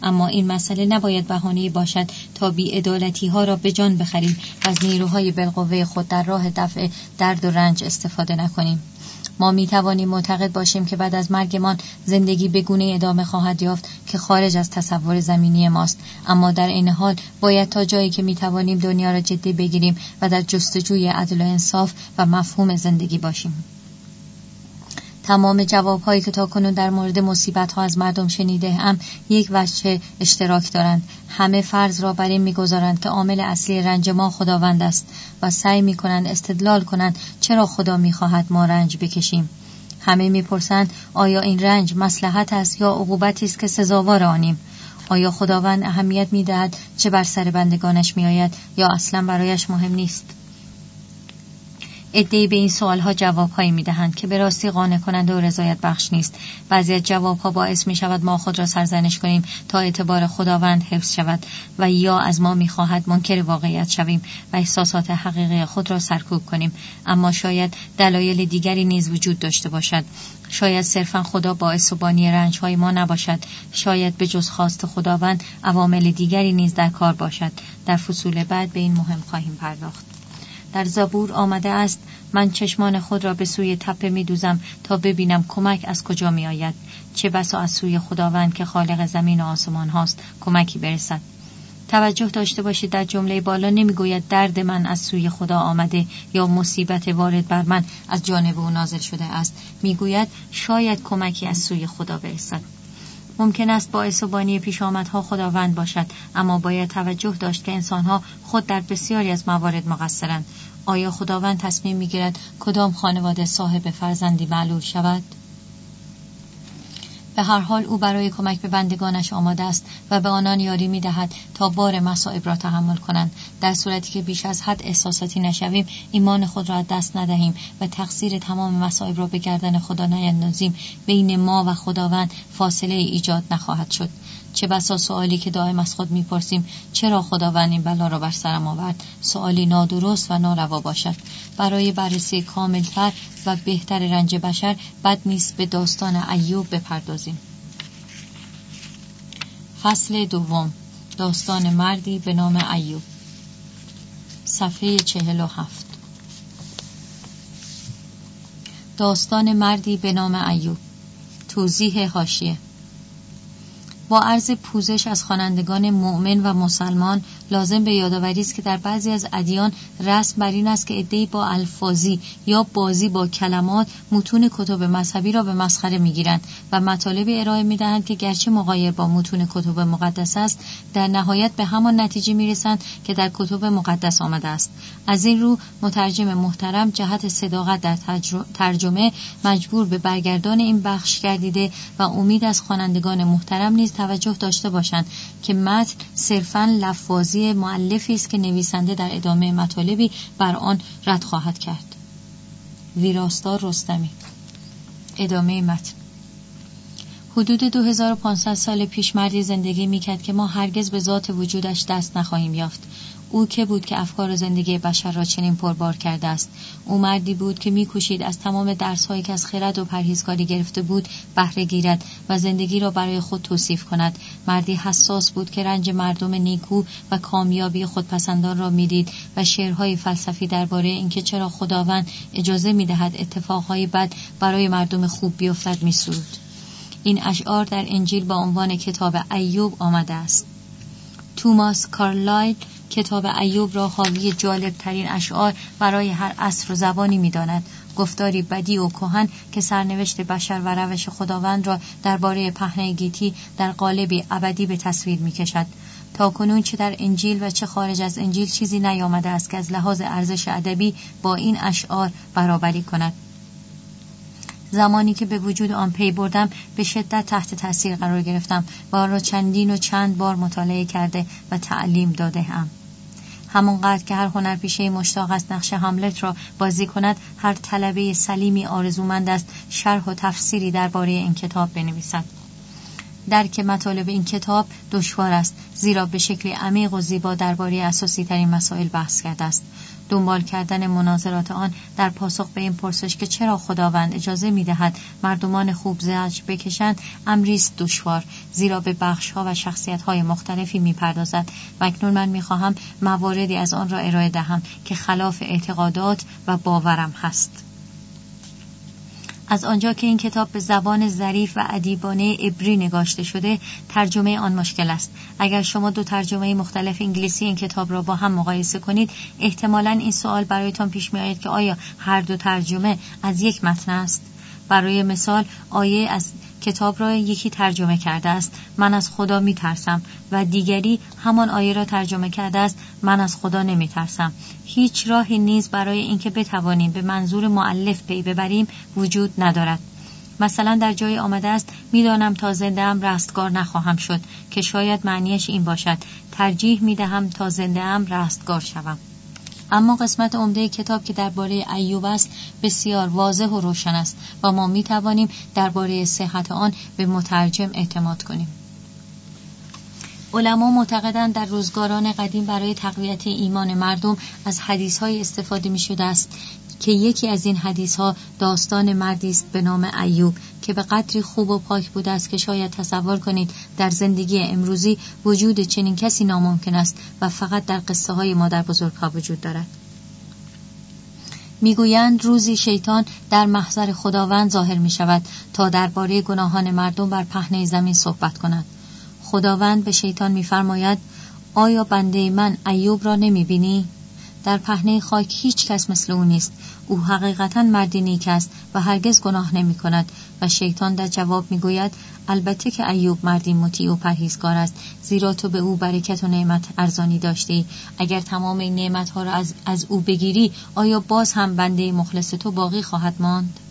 اما این مسئله نباید بهانه‌ای باشد تا بی‌عدالتی‌ها را به جان بخریم و از نیروهای بالقوه خود در راه دفع درد و رنج استفاده نکنیم. ما می توانیم معتقد باشیم که بعد از مرگمان زندگی به گونه‌ای ادامه خواهد یافت که خارج از تصور زمینی ماست، اما در این حال باید تا جایی که می توانیم دنیا را جدی بگیریم و در جستجوی عدل و انصاف و مفهوم زندگی باشیم. تمام جوابهایی که تاکنون در مورد مصیبت‌ها از مردم شنیده ام یک وجه اشتراک دارند. همه فرض را بر این می‌گذارند که عامل اصلی رنج ما خداوند است و سعی می‌کنند استدلال کنند چرا خدا می‌خواهد ما رنج بکشیم. همه می‌پرسند آیا این رنج مصلحت است یا عقوبتی است که سزاوار آنیم؟ آیا خداوند اهمیت می‌دهد چه بر سر بندگانش می‌آید یا اصلاً برایش مهم نیست؟ عده‌ای به این سوالها جوابهایی می‌دهند که به راستی قانع کننده و رضایت بخش نیست. بعضی از جوابها باعث می‌شود ما خود را سرزنش کنیم تا اعتبار خداوند حفظ شود و یا از ما می‌خواهد منکر واقعیت شویم و احساسات حقیقی خود را سرکوب کنیم. اما شاید دلایل دیگری نیز وجود داشته باشد. شاید صرفاً خدا باعث و بانی رنج‌های ما نباشد. شاید به جز خواست خداوند عوامل دیگری نیز در کار باشد. در فصول بعد به این مهم خواهیم پرداخت. در زبور آمده است: من چشمان خود را به سوی تپه می دوزم تا ببینم کمک از کجا می آید. چه بسا از سوی خداوند که خالق زمین و آسمان هاست کمکی برسد. توجه داشته باشید در جمله بالا نمی گوید درد من از سوی خدا آمده یا مصیبت وارد بر من از جانب او نازل شده است. می گوید شاید کمکی از سوی خدا برسد. ممکن است باعث و بانی پیش آمدها خداوند باشد، اما باید توجه داشت که انسانها خود در بسیاری از موارد مقصرند. آیا خداوند تصمیم می‌گیرد کدام خانواده صاحب فرزندی معلول شود؟ به هر حال او برای کمک به بندگانش آماده است و به آنان یاری می‌دهد تا بار مصائب را تحمل کنند. در صورتی که بیش از حد احساساتی نشویم، ایمان خود را از دست ندهیم و تقصیر تمام مصائب را به گردن خدا نیندازیم، بین ما و خداوند فاصله ایجاد نخواهد شد. چه بسا سوالی که دائم از خود می‌پرسیم چرا خداوند این بلا را بر سرم آورد، سوالی نادرست و ناروا باشد. برای بررسی کاملتر و بهتر رنج بشر بد نیست به داستان ایوب بپردازیم. فصل دوم، داستان مردی به نام ایوب. صفحه چهل و هفت. داستان مردی به نام ایوب. توضیح حاشیه: با عرض پوزش از خوانندگان مؤمن و مسلمان، لازم به یادآوری است که در بعضی از ادیان رسم بر این است که عده‌ای با الفاظی یا بازی با کلمات متون کتب مذهبی را به مسخره می‌گیرند و مطالبی ارائه می‌دهند که گرچه مغایر با متون کتب مقدس است، در نهایت به همان نتیجه می‌رسند که در کتب مقدس آمده است. از این رو مترجم محترم جهت صداقت در ترجمه مجبور به برگردان این بخش گردیده و امید از خوانندگان محترم نیز توجه داشته باشند که متن صرفاً لفاظی مؤلفی است که نویسنده در ادامه مطالبی بر آن رد خواهد کرد. ویراستار رستمی. ادامه متن. حدود دو هزار و پانصد سال پیش مردی زندگی می‌کرد که ما هرگز به ذات وجودش دست نخواهیم یافت. او که بود که افکار و زندگی بشر را چنین پربار کرده است؟ او مردی بود که می‌کوشید از تمام درس‌هایی که از خرد و پرهیزکاری گرفته بود بهره گیرد و زندگی را برای خود توصیف کند. مردی حساس بود که رنج مردم نیکو و کامیابی خودپسندان را می‌دید و شعرهای فلسفی درباره اینکه چرا خداوند اجازه می‌دهد اتفاقهای بد برای مردم خوب بیفتد می‌سرود. این اشعار در انجیل با عنوان کتاب ایوب آمده است. توماس کارلایل کتاب ایوب را حاوی جالب ترین اشعار برای هر عصر و زبانی می داند. گفتاری بدیع و کهن که سرنوشت بشر و روش خداوند را درباره پهنه گیتی در قالبی ابدی به تصویر می کشد. تا کنون چه در انجیل و چه خارج از انجیل چیزی نیامده است که از لحاظ ارزش ادبی با این اشعار برابری کند. زمانی که به وجود آن پی بردم به شدت تحت تاثیر قرار گرفتم و آن را چندین و چند بار مطالعه کرده و تعلیم داده ام. همانقدر که هر هنرپیشه مشتاق است نقش هاملت را بازی کند، هر طلبه سلیمی آرزومند است شرح و تفسیری درباره این کتاب بنویسد. درک مطالب این کتاب دشوار است، زیرا به شکل عمیق و زیبا درباره اساسی ترین مسائل بحث کرده است. دنبال کردن مناظرات آن در پاسخ به این پرسش که چرا خداوند اجازه می‌دهد مردمان خوب زجر بکشند امری است دشوار، زیرا به بخش‌ها و شخصیت‌های مختلفی می‌پردازد و اکنون من می‌خواهم مواردی از آن را ارائه دهم که خلاف اعتقادات و باورم هست. از آنجا که این کتاب به زبان ظریف و ادیبانه عبری نگاشته شده، ترجمه آن مشکل است. اگر شما دو ترجمه مختلف انگلیسی این کتاب را با هم مقایسه کنید، احتمالاً این سوال برایتان پیش می‌آید که آیا هر دو ترجمه از یک متن است؟ برای مثال، آیه از کتاب را یکی ترجمه کرده است، من از خدا می‌ترسم، و دیگری همان آیه را ترجمه کرده است، من از خدا نمی‌ترسم. هیچ راهی نیز برای اینکه بتوانیم به منظور مؤلف پی ببریم وجود ندارد. مثلا در جای آمده است می‌دانم تا زنده‌ام رستگار نخواهم شد، که شاید معنیش این باشد ترجیح می‌دهم تا زنده‌ام رستگار شوم. اما قسمت عمده کتاب که درباره ایوب است بسیار واضح و روشن است و ما می توانیم درباره صحت آن به مترجم اعتماد کنیم. علما معتقدند در روزگاران قدیم برای تقویت ایمان مردم از حدیث‌های استفاده می‌شده است که یکی از این حدیث‌ها داستان مردی است به نام ایوب که به قدری خوب و پاک بوده است که شاید تصور کنید در زندگی امروزی وجود چنین کسی ناممکن است و فقط در قصه های مادر بزرگ‌ها وجود دارد. میگویند روزی شیطان در محضر خداوند ظاهر می شود تا درباره گناهان مردم بر پهنه زمین صحبت کند. خداوند به شیطان می‌فرماید آیا بنده من ایوب را نمی‌بینی؟ در پهنه خاک هیچ کس مثل او نیست. او حقیقتاً مردی نیک است و هرگز گناه نمی کند. و شیطان در جواب می گوید البته که ایوب مردی مطیع و پرهیزگار است، زیرا تو به او برکت و نعمت ارزانی داشتی. اگر تمام این نعمت‌ها را از, از او بگیری، آیا باز هم بنده مخلص تو باقی خواهد ماند؟